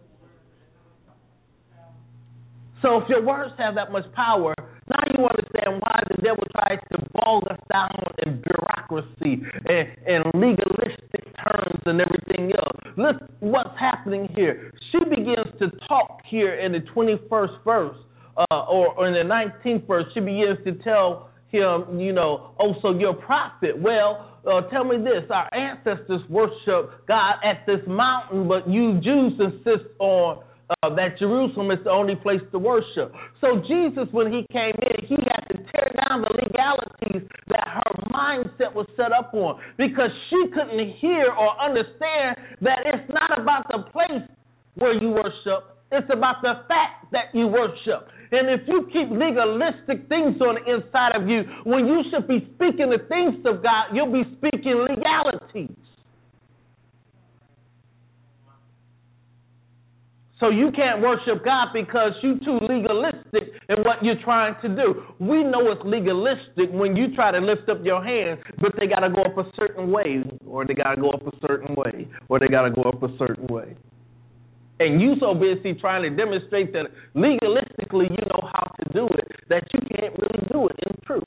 Speaker 4: So if your words have that much power, now you understand why the devil tries to bog us down in bureaucracy and legalistic terms and everything else. Look what's happening here. She begins to talk here in the 21st verse. Or in the 19th verse, she begins to tell him, oh, so you're a prophet. Well, tell me this. Our ancestors worship God at this mountain, but you Jews insist on that Jerusalem is the only place to worship. So Jesus, when he came in, he had to tear down the legalities that her mindset was set up on, because she couldn't hear or understand that it's not about the place where you worship. It's about the fact that you worship. And if you keep legalistic things on the inside of you, when you should be speaking the things of God, you'll be speaking legalities. So you can't worship God because you're too legalistic in what you're trying to do. We know it's legalistic when you try to lift up your hands, but they got to go up a certain way, or they got to go up a certain way, or they got to go up a certain way. And you so busy trying to demonstrate that legalistically you know how to do it, that you can't really do it in truth.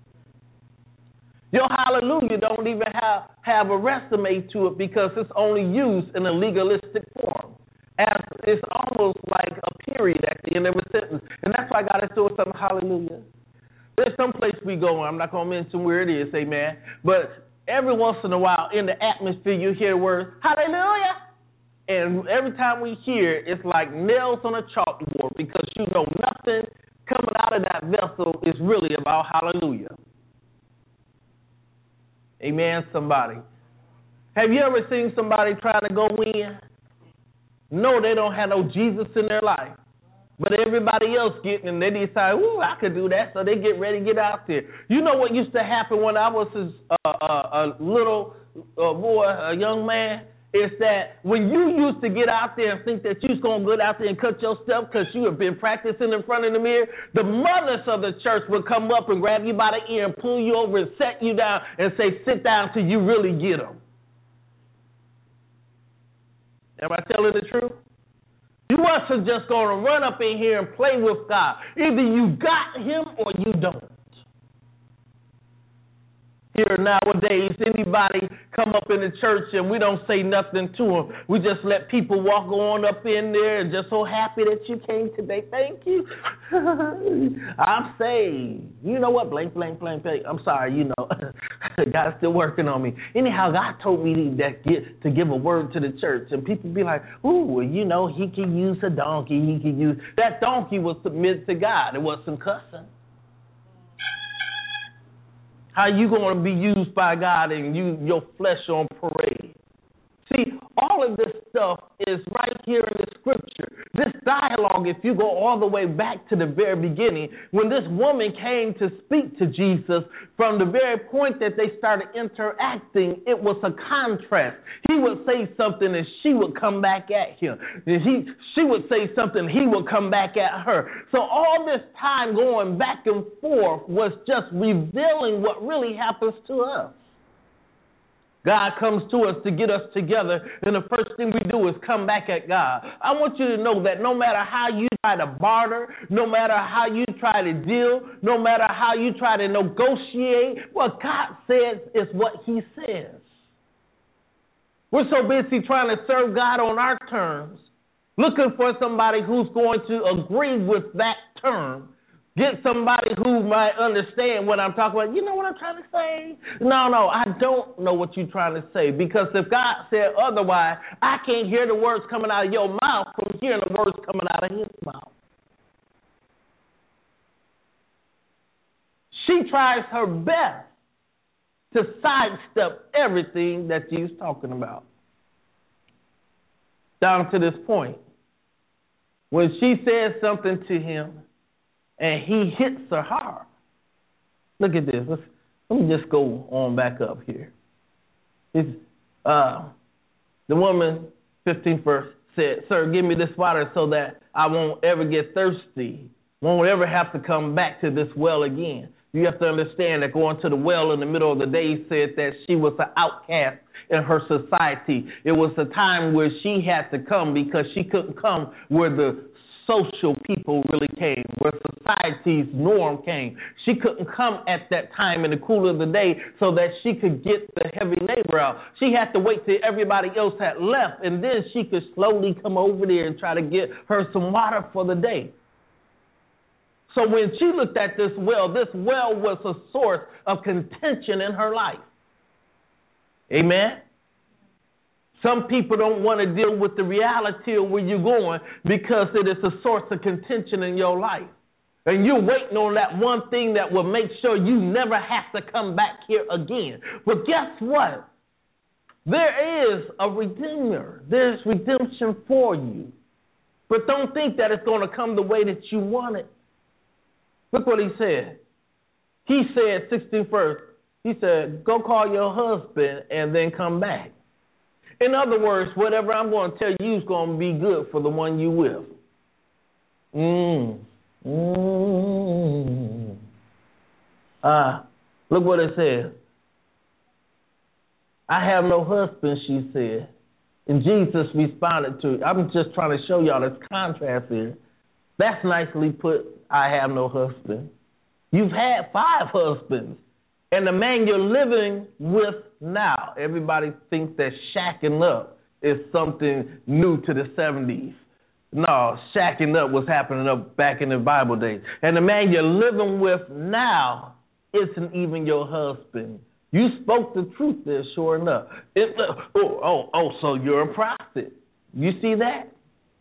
Speaker 4: Your hallelujah don't even have a resume to it, because it's only used in a legalistic form. As it's almost like a period at the end of a sentence. And that's why God is doing something, hallelujah. There's some place we go, I'm not going to mention where it is, amen. But every once in a while in the atmosphere you hear the word, hallelujah. And every time we hear it, it's like nails on a chalkboard, because you know nothing coming out of that vessel is really about hallelujah. Amen, somebody. Have you ever seen somebody trying to go in? No, they don't have no Jesus in their life. But everybody else getting, and they decide, ooh, I could do that, so they get ready to get out there. You know what used to happen when I was a little boy, a young man, is that when you used to get out there and think that you was going to get out there and cut your stuff because you have been practicing in front of the mirror, the mothers of the church would come up and grab you by the ear and pull you over and set you down and say, sit down till you really get them. Am I telling the truth? You wasn't just going to run up in here and play with God. Either you got him or you don't. Here nowadays, anybody come up in the church and we don't say nothing to them. We just let people walk on up in there and just so happy that you came today. Thank you. I'm saved. You know what? Blank, blank, blank, blank. I'm sorry, you know. God's still working on me. Anyhow, God told me to give a word to the church. And people be like, ooh, well, you know, he can use a donkey. He can use. That donkey was submitted to God. It wasn't cussing. How you going to be used by God and your flesh on parade? See, all of this stuff is right here in the scripture. This dialogue, if you go all the way back to the very beginning, when this woman came to speak to Jesus, from the very point that they started interacting, it was a contrast. He would say something and she would come back at him. She would say something, he would come back at her. So all this time going back and forth was just revealing what really happens to us. God comes to us to get us together, and the first thing we do is come back at God. I want you to know that no matter how you try to barter, no matter how you try to deal, no matter how you try to negotiate, what God says is what he says. We're so busy trying to serve God on our terms, looking for somebody who's going to agree with that term. Get somebody who might understand what I'm talking about. You know what I'm trying to say? No, I don't know what you're trying to say. Because if God said otherwise, I can't hear the words coming out of your mouth from hearing the words coming out of his mouth. She tries her best to sidestep everything that he's talking about. Down to this point. When she says something to him, and he hits her hard. Look at this. Let me just go on back up here. The woman, 15th verse, said, Sir, give me this water so that I won't ever get thirsty, won't ever have to come back to this well again. You have to understand that going to the well in the middle of the day said that she was an outcast in her society. It was a time where she had to come because she couldn't come where the social people really came, where society's norm came. She couldn't come at that time in the cool of the day so that she could get the heavy labor out. She had to wait till everybody else had left, and then she could slowly come over there and try to get her some water for the day. So when she looked at this well was a source of contention in her life. Amen? Some people don't want to deal with the reality of where you're going because it is a source of contention in your life. And you're waiting on that one thing that will make sure you never have to come back here again. But guess what? There is a Redeemer. There's redemption for you. But don't think that it's going to come the way that you want it. Look what he said. He said, 16th verse, he said, go call your husband and then come back. In other words, whatever I'm going to tell you is going to be good for the one you with. Look what it says. I have no husband, she said. And Jesus responded to it. I'm just trying to show y'all this contrast here. That's nicely put, I have no husband. You've had 5 husbands. And the man you're living with now, everybody thinks that shacking up is something new to the 70s. No, shacking up was happening up back in the Bible days. And the man you're living with now isn't even your husband. You spoke the truth there, sure enough. So you're a prophet. You see that?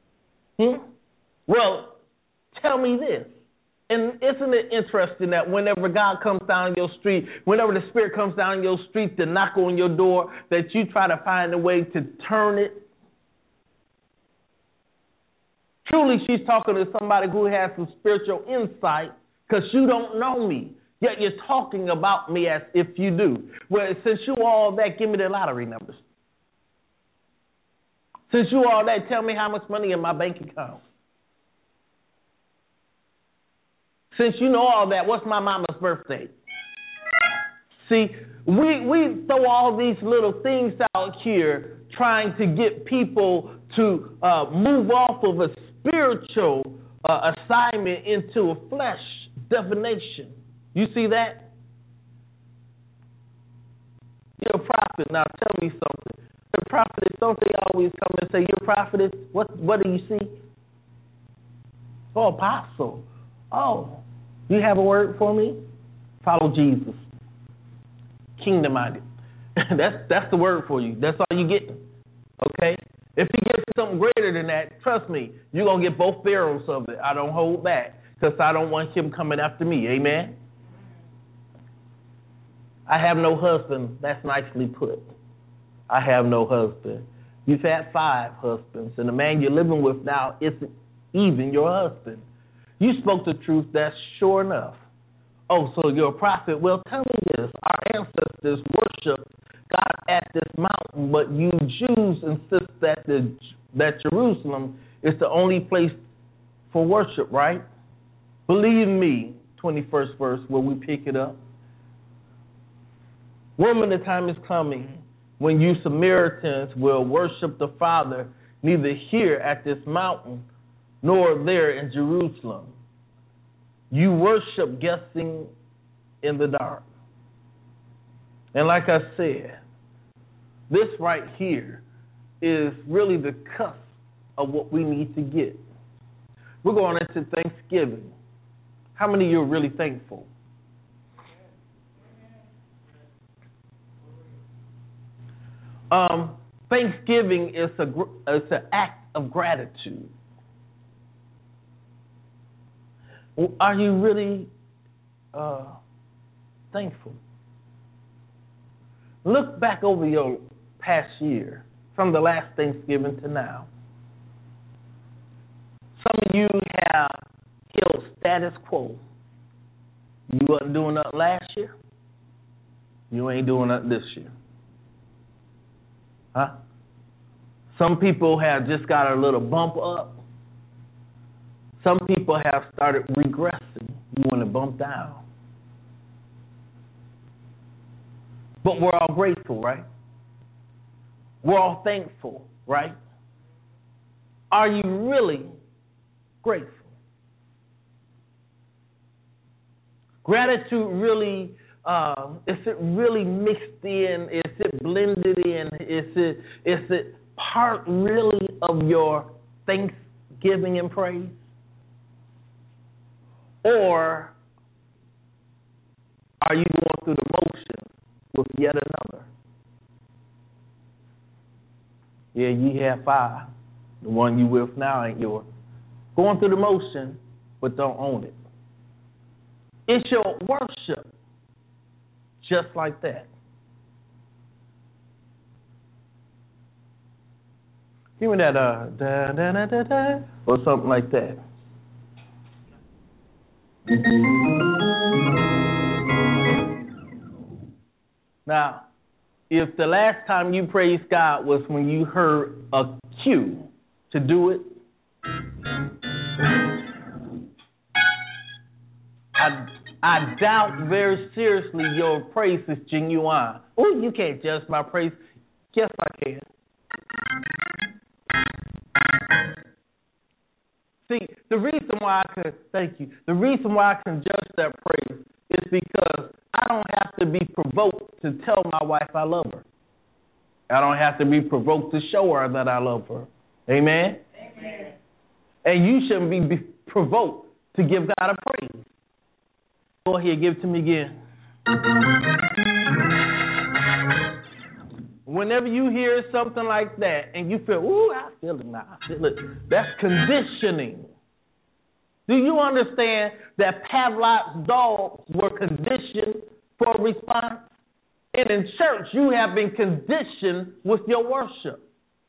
Speaker 4: Well, tell me this. And isn't it interesting that whenever God comes down your street, whenever the Spirit comes down your street to knock on your door, that you try to find a way to turn it? Truly, she's talking to somebody who has some spiritual insight because you don't know me. Yet you're talking about me as if you do. Well, since you all that, give me the lottery numbers. Since you all that, tell me how much money in my bank account. Since you know all that, what's my mama's birthday? See, we throw all these little things out here trying to get people to move off of a spiritual assignment into a flesh divination. You see that? You're a prophet. Now tell me something. The prophet, don't they always come and say, you're a prophet? What do you see? Oh, apostle. Oh, you have a word for me? Follow Jesus. Kingdom-minded. That's the word for you. That's all you get. Okay? If he gives you something greater than that, trust me, you're going to get both barrels of it. I don't hold back because I don't want him coming after me. Amen? I have no husband. That's nicely put. I have no husband. You've had 5 husbands, and the man you're living with now isn't even your husband. You spoke the truth, that's sure enough. Oh, so you're a prophet. Well, tell me this. Our ancestors worshiped God at this mountain, but you Jews insist that Jerusalem is the only place for worship, right? Believe me, 21st verse, where we pick it up. Woman, the time is coming when you Samaritans will worship the Father neither here at this mountain nor there in Jerusalem. You worship guessing in the dark. And like I said, this right here is really the cusp of what we need to get. We're going into Thanksgiving. How many of you are really thankful? Thanksgiving is an act of gratitude. Are you really thankful? Look back over your past year, from the last Thanksgiving to now. Some of you have held status quo. You wasn't doing nothing last year. You ain't doing nothing this year. Huh? Some people have just got a little bump up. Some people have started regressing. You want to bump down. But we're all grateful, right? We're all thankful, right? Are you really grateful? Gratitude really, is it really mixed in? Is it blended in? Is it part really of your thanksgiving and praise? Or are you going through the motion with yet another? Yeah, you have 5. The one you with now ain't yours. Going through the motion, but don't own it. It's your worship, just like that. Give me that da da da da da or something like that. Now, if the last time you praised God was when you heard a cue to do it, I doubt very seriously your praise is genuine. Oh, you can't judge my praise. Yes, I can. See, the reason why the reason why I can judge that praise is because I don't have to be provoked to tell my wife I love her. I don't have to be provoked to show her that I love her. Amen? Amen. And you shouldn't be provoked to give God a praise. Go ahead, give it to me again. Whenever you hear something like that and you feel, ooh, I feel it now, I feel it, that's conditioning. Do you understand that Pavlov's dogs were conditioned for a response? And in church, you have been conditioned with your worship.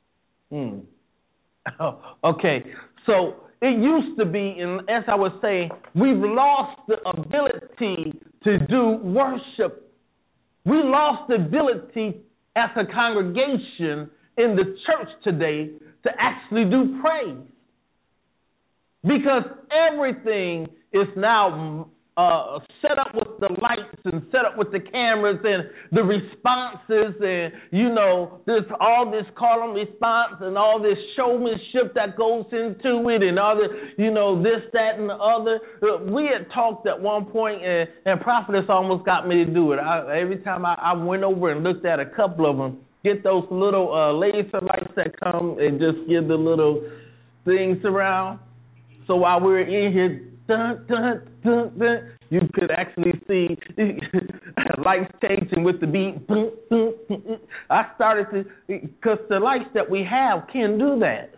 Speaker 4: Okay, so it used to be, and as I was saying, we've lost the ability to do worship. We lost the ability as a congregation in the church today to actually do praise. Because everything is now set up with the lights and set up with the cameras and the responses, and there's all this call and response and all this showmanship that goes into it, and all the this, that, and the other. We had talked at one point, and Prophetess almost got me to do it. Every time I went over and looked at a couple of them, get those little laser lights that come and just give the little things around. So while we're in here, dun, dun, dun, dun, you could actually see lights changing with the beat. I started to, because the lights that we have can do that.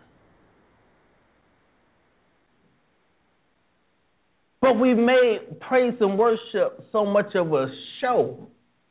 Speaker 4: But we made praise and worship so much of a show.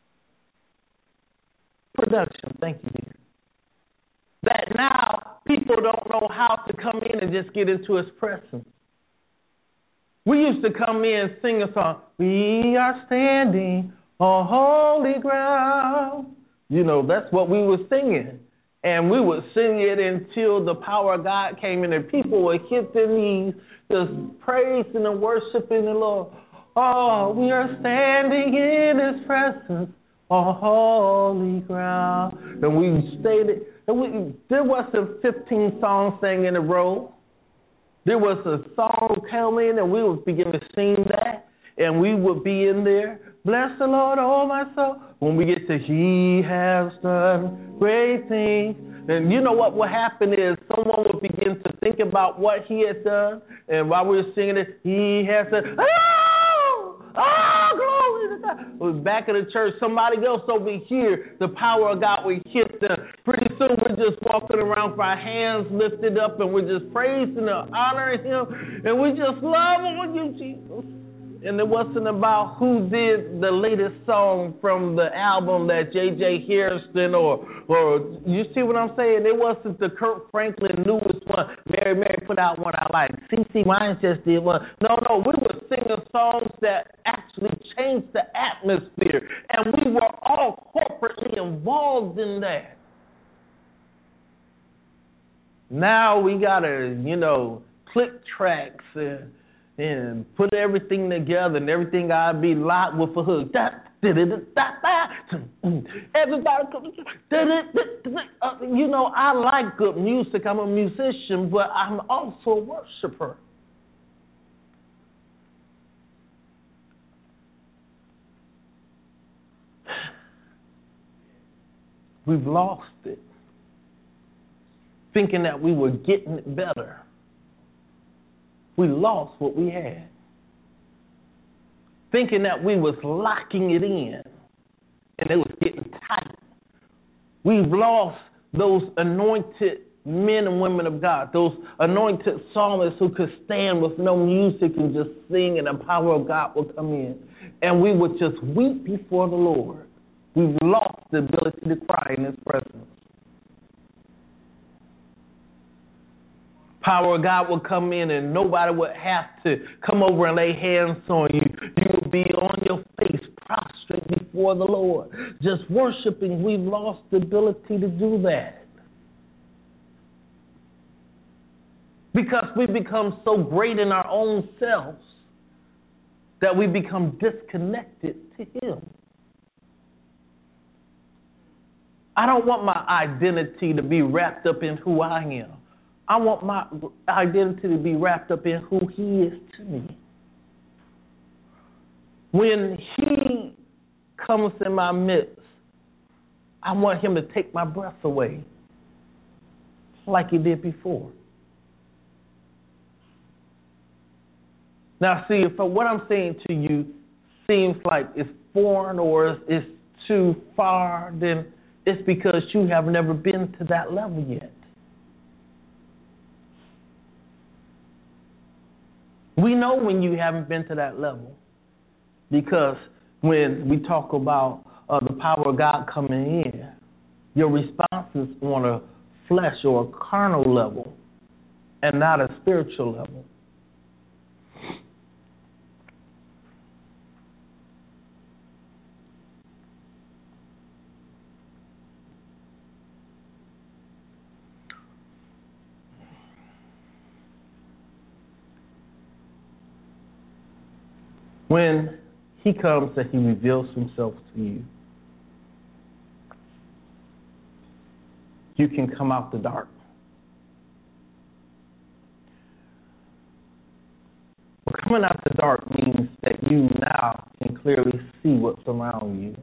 Speaker 4: Production, thank you. That now people don't know how to come in and just get into His presence. We used to come in and sing a song, we are standing on holy ground. That's what we were singing. And we would sing it until the power of God came in and people would hit their knees, just praising and worshiping the Lord. Oh, we are standing in His presence on holy ground. And we stated, there wasn't 15 songs sang in a row. There was a song come in, and we would begin to sing that, and we would be in there. Bless the Lord, oh my soul. When we get to He has done great things, then you know what will happen is someone will begin to think about what He has done, and while we were singing it, He has done. Oh, glory to God. We're back in the church. Somebody else over here, the power of God will hit them. Pretty soon we're just walking around with our hands lifted up and we're just praising and honoring Him. And we just love on You, Jesus. And it wasn't about who did the latest song from the album that J.J. Harrison or you see what I'm saying? It wasn't the Kirk Franklin newest one. Mary put out one I like. C.C. Wines just did one. No, we were singing songs that actually changed the atmosphere. And we were all corporately involved in that. Now we got to, click tracks and put everything together, and everything gotta be locked with a hook. Everybody come. I like good music. I'm a musician, but I'm also a worshiper. We've lost it, thinking that we were getting it better. We lost what we had. thinking that we was locking it in and it was getting tight. We've lost those anointed men and women of God, those anointed psalmists who could stand with no music and just sing, and the power of God will come in. And we would just weep before the Lord. We've lost the ability to cry in His presence. Power of God will come in and nobody would have to come over and lay hands on you. You will be on your face, prostrate before the Lord, just worshiping. We've lost the ability to do that. Because we become so great in our own selves that we become disconnected to Him. I don't want my identity to be wrapped up in who I am. I want my identity to be wrapped up in who He is to me. When He comes in my midst, I want Him to take my breath away like He did before. Now, see, if what I'm saying to you seems like it's foreign or it's too far, then it's because you have never been to that level yet. We know when you haven't been to that level because when we talk about the power of God coming in, your response is on a flesh or a carnal level and not a spiritual level. When He comes and He reveals Himself to you, you can come out the dark. But coming out the dark means that you now can clearly see what's around you.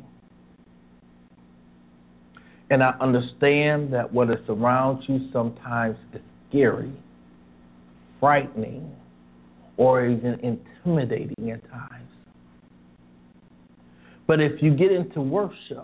Speaker 4: And I understand that what is around you sometimes is scary, frightening, or even intimidating at times. But if you get into worship,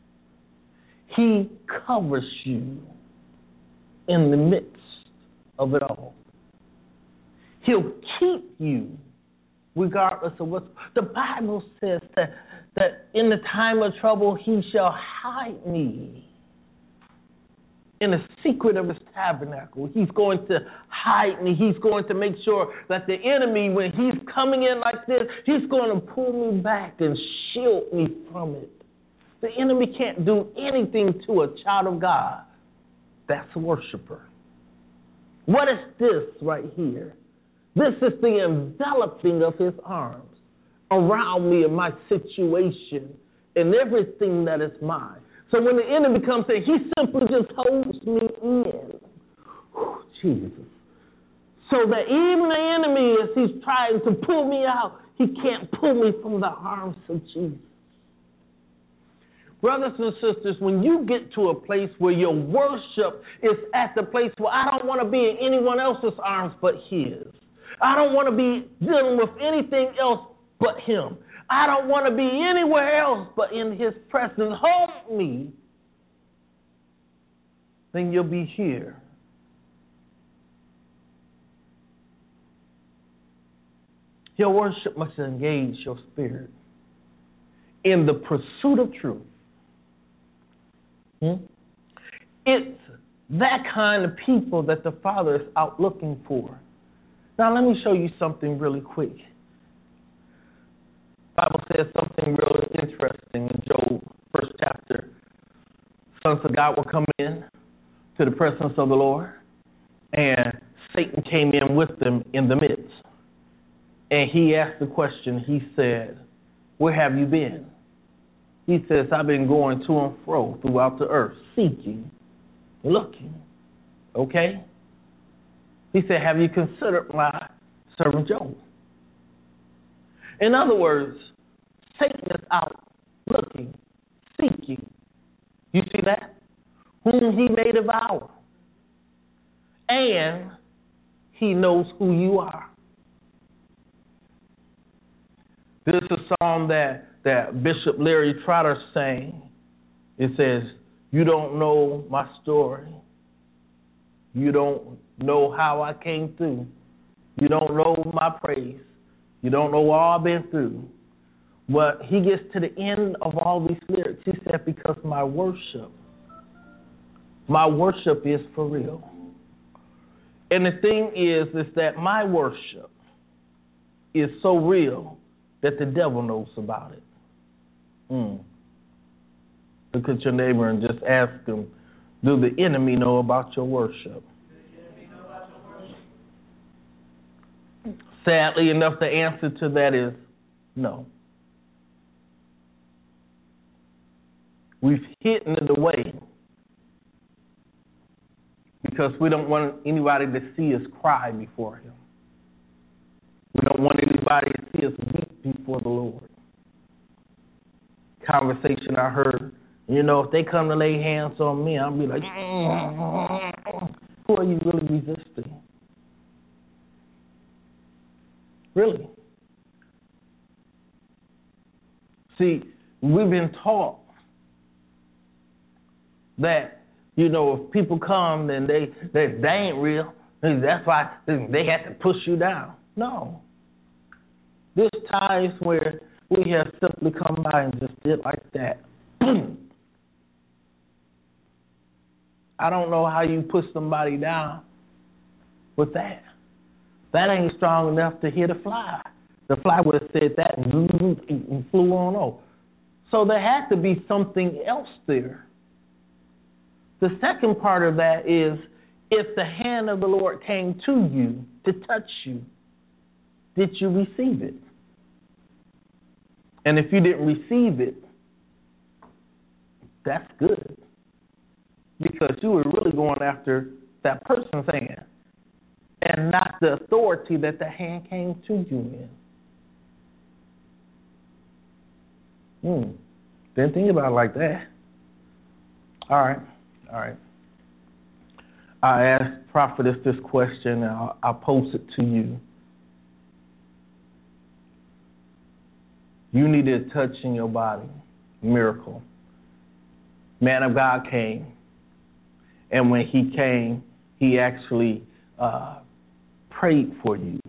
Speaker 4: He covers you in the midst of it all. He'll keep you regardless of what's... The Bible says that in the time of trouble, He shall hide me in the secret of His tabernacle. He's going to hide me. He's going to make sure that the enemy, when he's coming in like this, he's going to pull me back and shield me from it. The enemy can't do anything to a child of God. That's a worshiper. What is this right here? This is the enveloping of His arms around me and my situation and everything that is mine. So when the enemy comes in, He simply just holds me in. Whew, Jesus. So that even the enemy, as he's trying to pull me out, he can't pull me from the arms of Jesus. Brothers and sisters, when you get to a place where your worship is at the place where I don't want to be in anyone else's arms but His. I don't want to be dealing with anything else but Him. I don't want to be anywhere else but in His presence. Hold me. Then you'll be here. Your worship must engage your spirit in the pursuit of truth. It's that kind of people that the Father is out looking for. Now, let me show you something really quick. The Bible says something really interesting in Job, 1st chapter. Sons of God will come in to the presence of the Lord, and Satan came in with them in the midst. And he asked the question, he said, where have you been? He says, I've been going to and fro throughout the earth, seeking, looking. Okay? He said, have you considered my servant Job? In other words, Satan is out looking, seeking. You see that? Whom he may devour. And he knows who you are. This is a song that Bishop Larry Trotter sang. It says, you don't know my story. You don't know how I came through. You don't know my praise. You don't know all I've been through. But he gets to the end of all these lyrics. He said, because my worship is for real. And the thing is that my worship is so real that the devil knows about it. Look at your neighbor and just ask him, do the enemy know about your worship? Sadly enough, the answer to that is no. We've hidden it away because we don't want anybody to see us cry before him. We don't want anybody to see us weep before the Lord. Conversation I heard, if they come to lay hands on me, I'll be like, who are you really resisting? Really? See, we've been taught that, if people come, then they ain't real. That's why they have to push you down. No. There's times where we have simply come by and just did like that. I don't know how you push somebody down with that. That ain't strong enough to hit a fly. The fly would have said that and flew on over. So there had to be something else there. The second part of that is, if the hand of the Lord came to you to touch you, did you receive it? And if you didn't receive it, that's good. Because you were really going after that person's hand and not the authority that the hand came to you in. Didn't think about it like that. All right. I asked Prophetess this question, and I'll pose it to you. You needed a touch in your body, miracle. Man of God came, and when he came, he actually prayed for you.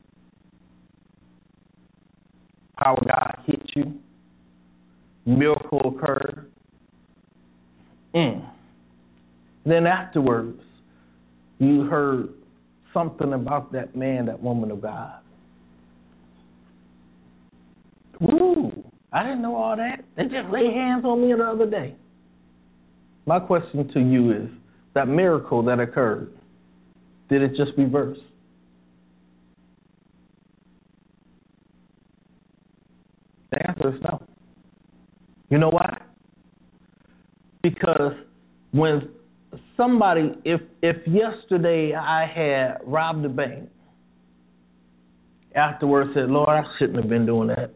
Speaker 4: Power of God hit you. Miracle occurred. Then afterwards, you heard something about that man, that woman of God. Woo! I didn't know all that. They just laid hands on me the other day. My question to you is, that miracle that occurred, did it just reverse? The answer is no. You know why? Because when somebody, if yesterday I had robbed a bank, afterwards said, Lord, I shouldn't have been doing that.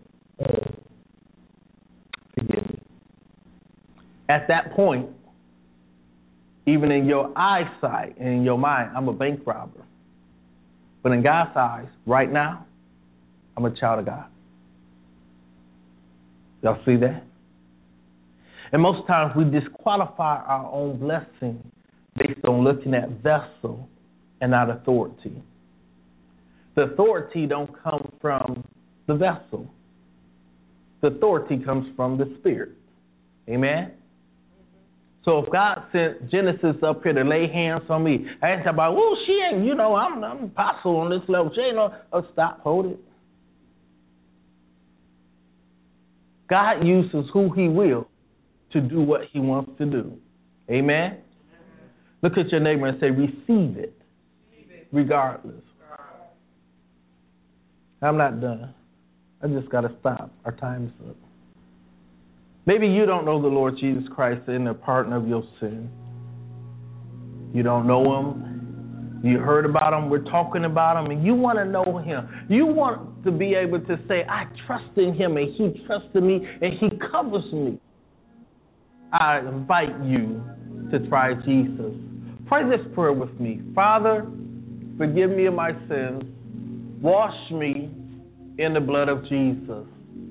Speaker 4: Forgive me. At that point, even in your eyesight and in your mind, I'm a bank robber. But in God's eyes, right now, I'm a child of God. Y'all see that? And most times we disqualify our own blessing based on looking at vessel and not authority. The authority don't come from the vessel. The authority comes from the Spirit. Amen? So if God sent Genesis up here to lay hands on me, I ain't talking about, she ain't, I'm an apostle on this level. She ain't stop, hold it. God uses who he will to do what he wants to do. Amen? Look at your neighbor and say, receive it, regardless. I'm not done. I just got to stop. Our time is up. Maybe you don't know the Lord Jesus Christ and the pardon of your sin. You don't know him. You heard about him. We're talking about him, and you want to know him. You want to be able to say, I trust in him, and he trusted me, and he covers me. I invite you to try Jesus. Pray this prayer with me. Father, forgive me of my sins. Wash me in the blood of Jesus.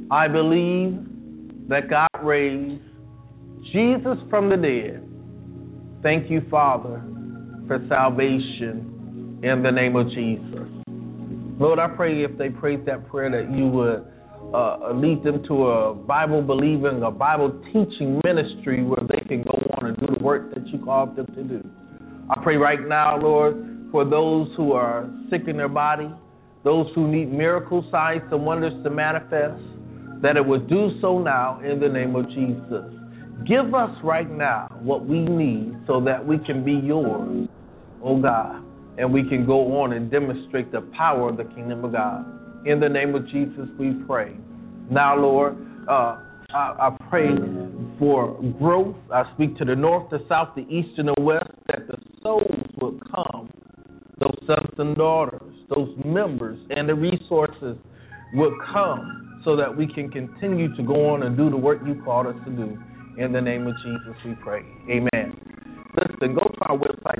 Speaker 4: I believe that God raised Jesus from the dead. Thank you, Father, for salvation in the name of Jesus. Lord, I pray if they prayed that prayer that you would lead them to a Bible-believing, a Bible-teaching ministry where they can go on and do the work that you called them to do. I pray right now, Lord, for those who are sick in their body, those who need miracle signs and wonders to manifest, that it would do so now in the name of Jesus. Give us right now what we need so that we can be yours, oh God, and we can go on and demonstrate the power of the kingdom of God. In the name of Jesus, we pray. Now, Lord, I pray for growth. I speak to the north, the south, the east, and the west, that the souls will come, those sons and daughters, those members, and the resources will come so that we can continue to go on and do the work you called us to do. In the name of Jesus, we pray. Amen. Listen, go to our website,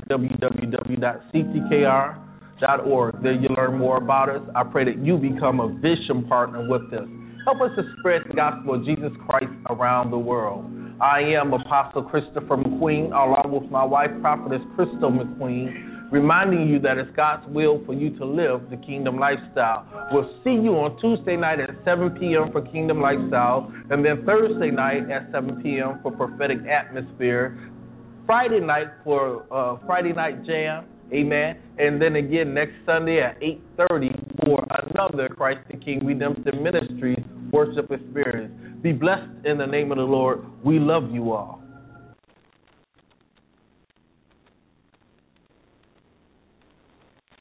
Speaker 4: www.ctkr.org. There you learn more about us. I pray that you become a vision partner with us. Help us to spread the gospel of Jesus Christ around the world. I am Apostle Christopher McQueen, along with my wife, Prophetess Crystal McQueen, reminding you that it's God's will for you to live the kingdom lifestyle. We'll see you on Tuesday night at 7 p.m. for Kingdom Lifestyle, and then Thursday night at 7 p.m. for Prophetic Atmosphere, Friday night for Friday Night Jam, amen, and then again next Sunday at 8:30 for another Christ the King Redemptive Ministries worship experience. Be blessed in the name of the Lord. We love you all.